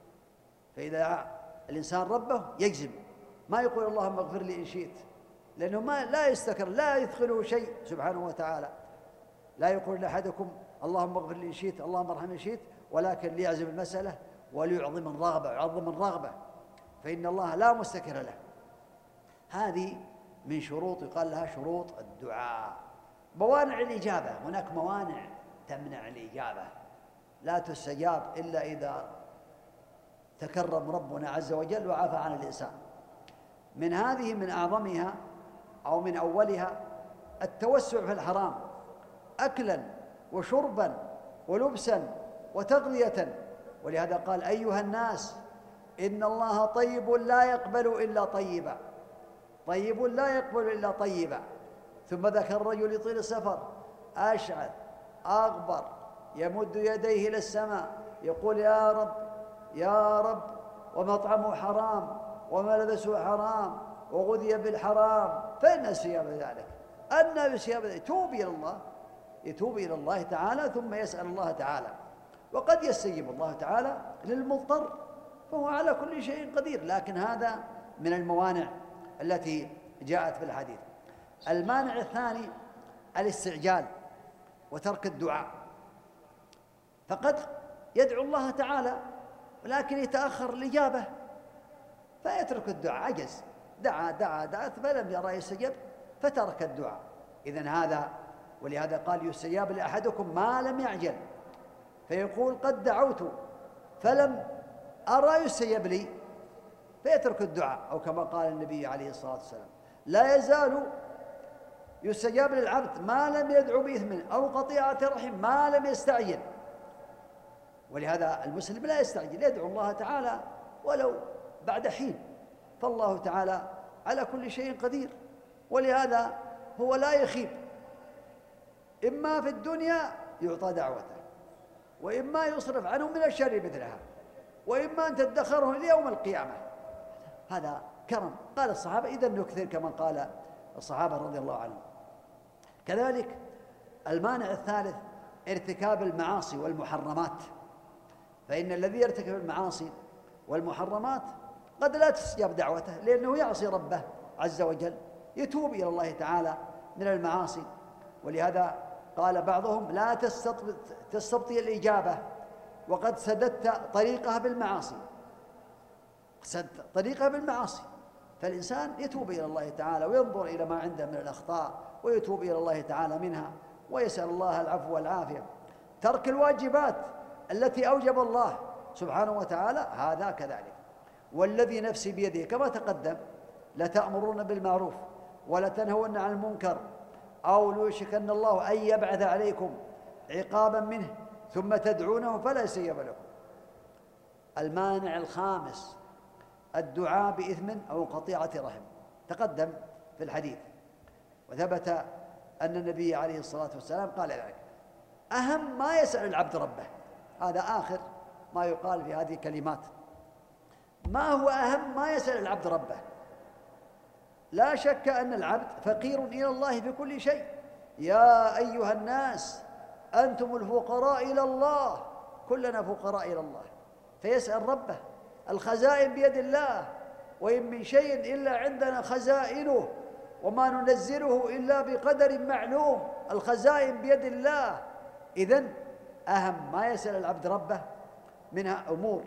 فإذا الإنسان ربه يجزم، ما يقول اللهم اغفر لي إن شئت، لأنه ما لا يستكر لا يدخله شيء سبحانه وتعالى، لا يقول لأحدكم اللهم اغفر لي إن شئت، اللهم ارحمني إن شئت، ولكن ليعزم المسألة وليعظم الرغبة، يعظم الرغبة، فإن الله لا مستكر له. هذه من شروط يقال لها شروط الدعاء. موانع الإجابة، هناك موانع تمنع الإجابة، لا تستجاب إلا إذا تكرم ربنا عز وجل وعفى عن الإنسان. من هذه من أعظمها أو من أولها التوسع في الحرام، أكلا وشربا ولبسا وتغذية. ولهذا قال أيها الناس إن الله طيب لا يقبل إلا طيبا، طيب لا يقبل إلا طيبا. ثم ذكر الرجل يطيل السفر أشعث أغبر يمد يديه إلى السماء يقول يا رب يا رب، ومطعمه حرام وملبسه حرام وغذي بالحرام، فإن استجاب ذلك. أن بسياب يتوب إلى الله، يتوب إلى الله تعالى ثم يسأل الله تعالى. وقد يستجيب الله تعالى للمضطر، فهو على كل شيء قدير، لكن هذا من الموانع التي جاءت في الحديث. المانع الثاني الاستعجال وترك الدعاء، فقد يدعو الله تعالى ولكن يتأخر الإجابة فيترك الدعاء، عجز، دعا دعا دعا فلم يرى يستجب فترك الدعاء. إذن هذا، ولهذا قال يستجاب لأحدكم ما لم يعجل، فيقول قد دعوت فلم أرى يستجب لي فيترك الدعاء، أو كما قال النبي عليه الصلاة والسلام لا يزال يستجاب للعبد ما لم يدعو بإثم أو قطيعة رحم ما لم يستعجل. ولهذا المسلم لا يستعجل، يدعو الله تعالى ولو بعد حين، فالله تعالى على كل شيء قدير. ولهذا هو لا يخيب، إما في الدنيا يعطى دعوته، وإما يصرف عنه من الشر مثلها، وإما أن تدخره ليوم القيامة. هذا كرم. قال الصحابة إذا نكثر كما قال الصحابة رضي الله عنهم. كذلك المانع الثالث ارتكاب المعاصي والمحرمات، فإن الذي يرتكب المعاصي والمحرمات قد لا تستجاب دعوته لأنه يعصي ربه عز وجل، يتوب إلى الله تعالى من المعاصي. ولهذا قال بعضهم لا تستبطئ الإجابة وقد سددت طريقها بالمعاصي، سدت طريقها بالمعاصي. فالإنسان يتوب إلى الله تعالى وينظر إلى ما عنده من الأخطاء ويتوب إلى الله تعالى منها ويسأل الله العفو والعافية. ترك الواجبات التي أوجب الله سبحانه وتعالى هذا كذلك. والذي نفسي بيده كما تقدم لتأمرون بالمعروف ولتنهون عن المنكر أو ليوشكن الله أن يبعث عليكم عقابا منه ثم تدعونه فلا يستجاب لكم. المانع الخامس الدعاء بإثم أو قطيعة رحم، تقدم في الحديث وثبت أن النبي عليه الصلاة والسلام قال ذلك. أهم ما يسأل العبد ربه، هذا آخر ما يقال في هذه الكلمات. ما هو أهم ما يسأل العبد ربه؟ لا شك أن العبد فقير إلى الله في كل شيء. يا أيها الناس أنتم الفقراء إلى الله، كلنا فقراء إلى الله، فيسأل ربه. الخزائن بيد الله، وإن من شيء إلا عندنا خزائنه وما ننزله إلا بقدر معلوم. الخزائن بيد الله. إذن أهم ما يسأل العبد ربه منها أمور،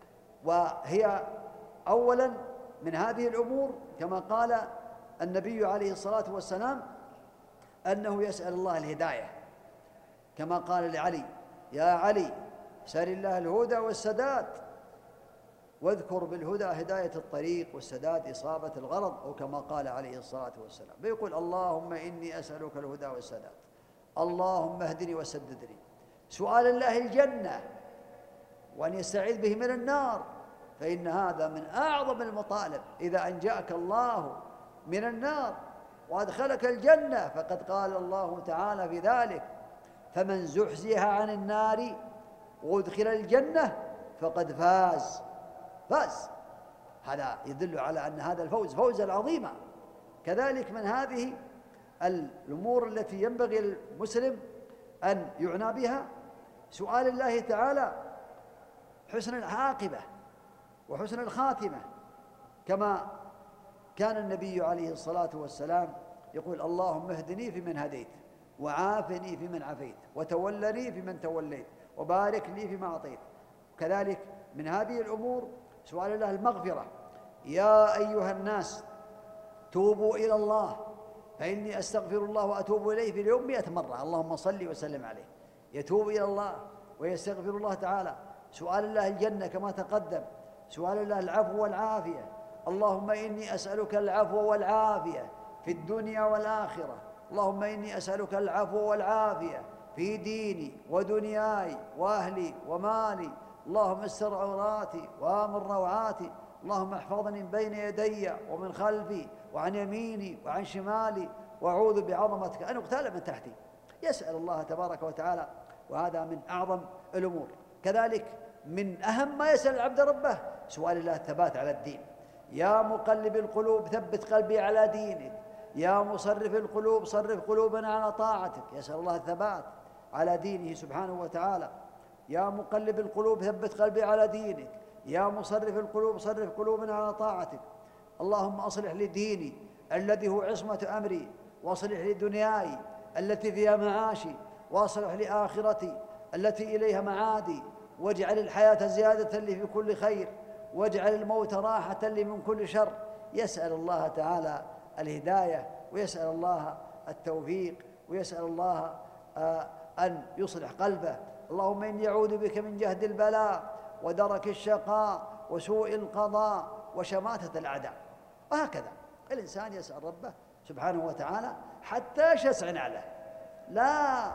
وهي أولا من هذه الأمور كما قال النبي عليه الصلاة والسلام أنه يسأل الله الهداية، كما قال لعلي يا علي سأل الله الهدى والسداد، واذكر بالهدى هداية الطريق والسداد إصابة الغرض، أو كما قال عليه الصلاة والسلام. فيقول اللهم إني أسألك الهدى والسداد، اللهم اهدني وسددني. سؤال الله الجنة وأن يستعيذ به من النار، فإن هذا من أعظم المطالب. إذا أنجاك الله من النار وأدخلك الجنة فقد قال الله تعالى في ذلك فمن زحزح عن النار وأدخل الجنة فقد فاز. فاز، هذا يدل على أن هذا الفوز فوزا عظيما. كذلك من هذه الأمور التي ينبغي المسلم أن يعنى بها سؤال الله تعالى حسن العاقبة وحسن الخاتمة، كما كان النبي عليه الصلاة والسلام يقول اللهم اهدني فيمن هديت وعافني فيمن عافيت، وتولني فيمن توليت، وبارك لي فيما أعطيت. كذلك من هذه الأمور سؤال الله المغفرة. يا أيها الناس توبوا إلى الله فإني أستغفر الله وأتوب إليه في اليوم مئة مرة، اللهم صل وسلم عليه. يتوب إلى الله ويستغفر الله تعالى. سؤال الله الجنة كما تقدم، سؤال الله العفو والعافية. اللهم إني أسألك العفو والعافية في الدنيا والآخرة. اللهم إني أسألك العفو والعافية في ديني ودنياي وأهلي ومالي. اللهم استر عوراتي وآمن روعاتي. اللهم احفظني من بين يدي ومن خلفي وعن يميني وعن شمالي، وأعوذ بعظمتك أن أغتال من تحتي. يسأل الله تبارك وتعالى، وهذا من أعظم الأمور. كذلك من أهم ما يسأل العبد ربه سؤال الله الثبات على الدين. يا مقلب القلوب ثبت قلبي على دينك، يا مصرف القلوب صرف قلوبنا على طاعتك. يسأل الله الثبات على دينه سبحانه وتعالى. يا مقلب القلوب ثبت قلبي على دينك، يا مصرف القلوب صرف قلوبنا على طاعتك. اللهم أصلح لي ديني الذي هو عصمة أمري، واصلح لي دنياي التي فيها معاشي، واصلح لي آخرتي التي إليها معادي، واجعل الحياة زيادة لي في كل خير، واجعل الموت راحة لي من كل شر. يسأل الله تعالى الهداية، ويسأل الله التوفيق، ويسأل الله أن يصلح قلبه. اللهم إني أعوذ بك من جهد البلاء ودرك الشقاء وسوء القضاء وشماتة الأعداء. وهكذا الإنسان يسأل ربه سبحانه وتعالى حتى يشسع نعله، لا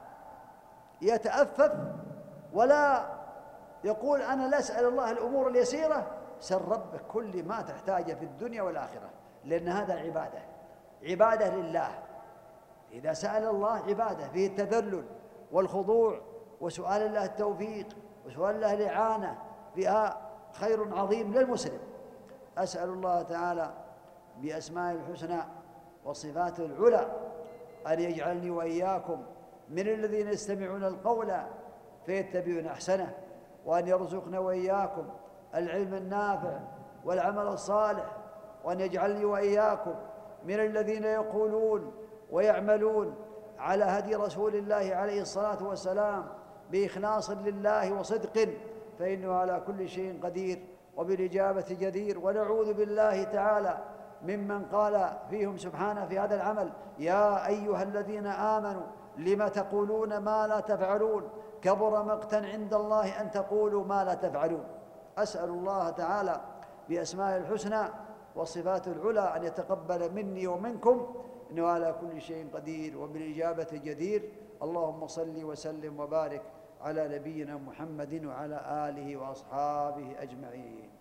يتأفف ولا يقول أنا لا أسأل الله الأمور اليسيرة. سل ربك كل ما تحتاجه في الدنيا والآخرة، لأن هذا عبادة، عبادة لله. إذا سأل الله عبادة فيه التذلل والخضوع وسؤال الله التوفيق وسؤال الله الإعانة، فيها خير عظيم للمسلم. أسأل الله تعالى بأسمائه الحسنى وصفاته العلى أن يجعلني وإياكم من الذين يستمعون القول فيتبعون أحسنه، وأن يرزقنا وإياكم العلم النافع والعمل الصالح، وأن يجعلني وإياكم من الذين يقولون ويعملون على هدي رسول الله عليه الصلاة والسلام بإخلاص لله وصدق، فإنه على كل شيء قدير وبالإجابة جدير. ونعوذ بالله تعالى ممن قال فيهم سبحانه في هذا العمل: يا أيها الذين آمنوا لم تقولون ما لا تفعلون كبر مقتا عند الله أن تقولوا ما لا تفعلون. أسأل الله تعالى بأسمائه الحسنى والصفات العلى أن يتقبل مني ومنكم، إنه على كل شيء قدير وبالإجابة جدير. اللهم صل وسلم وبارك على نبينا محمد وعلى آله وأصحابه أجمعين.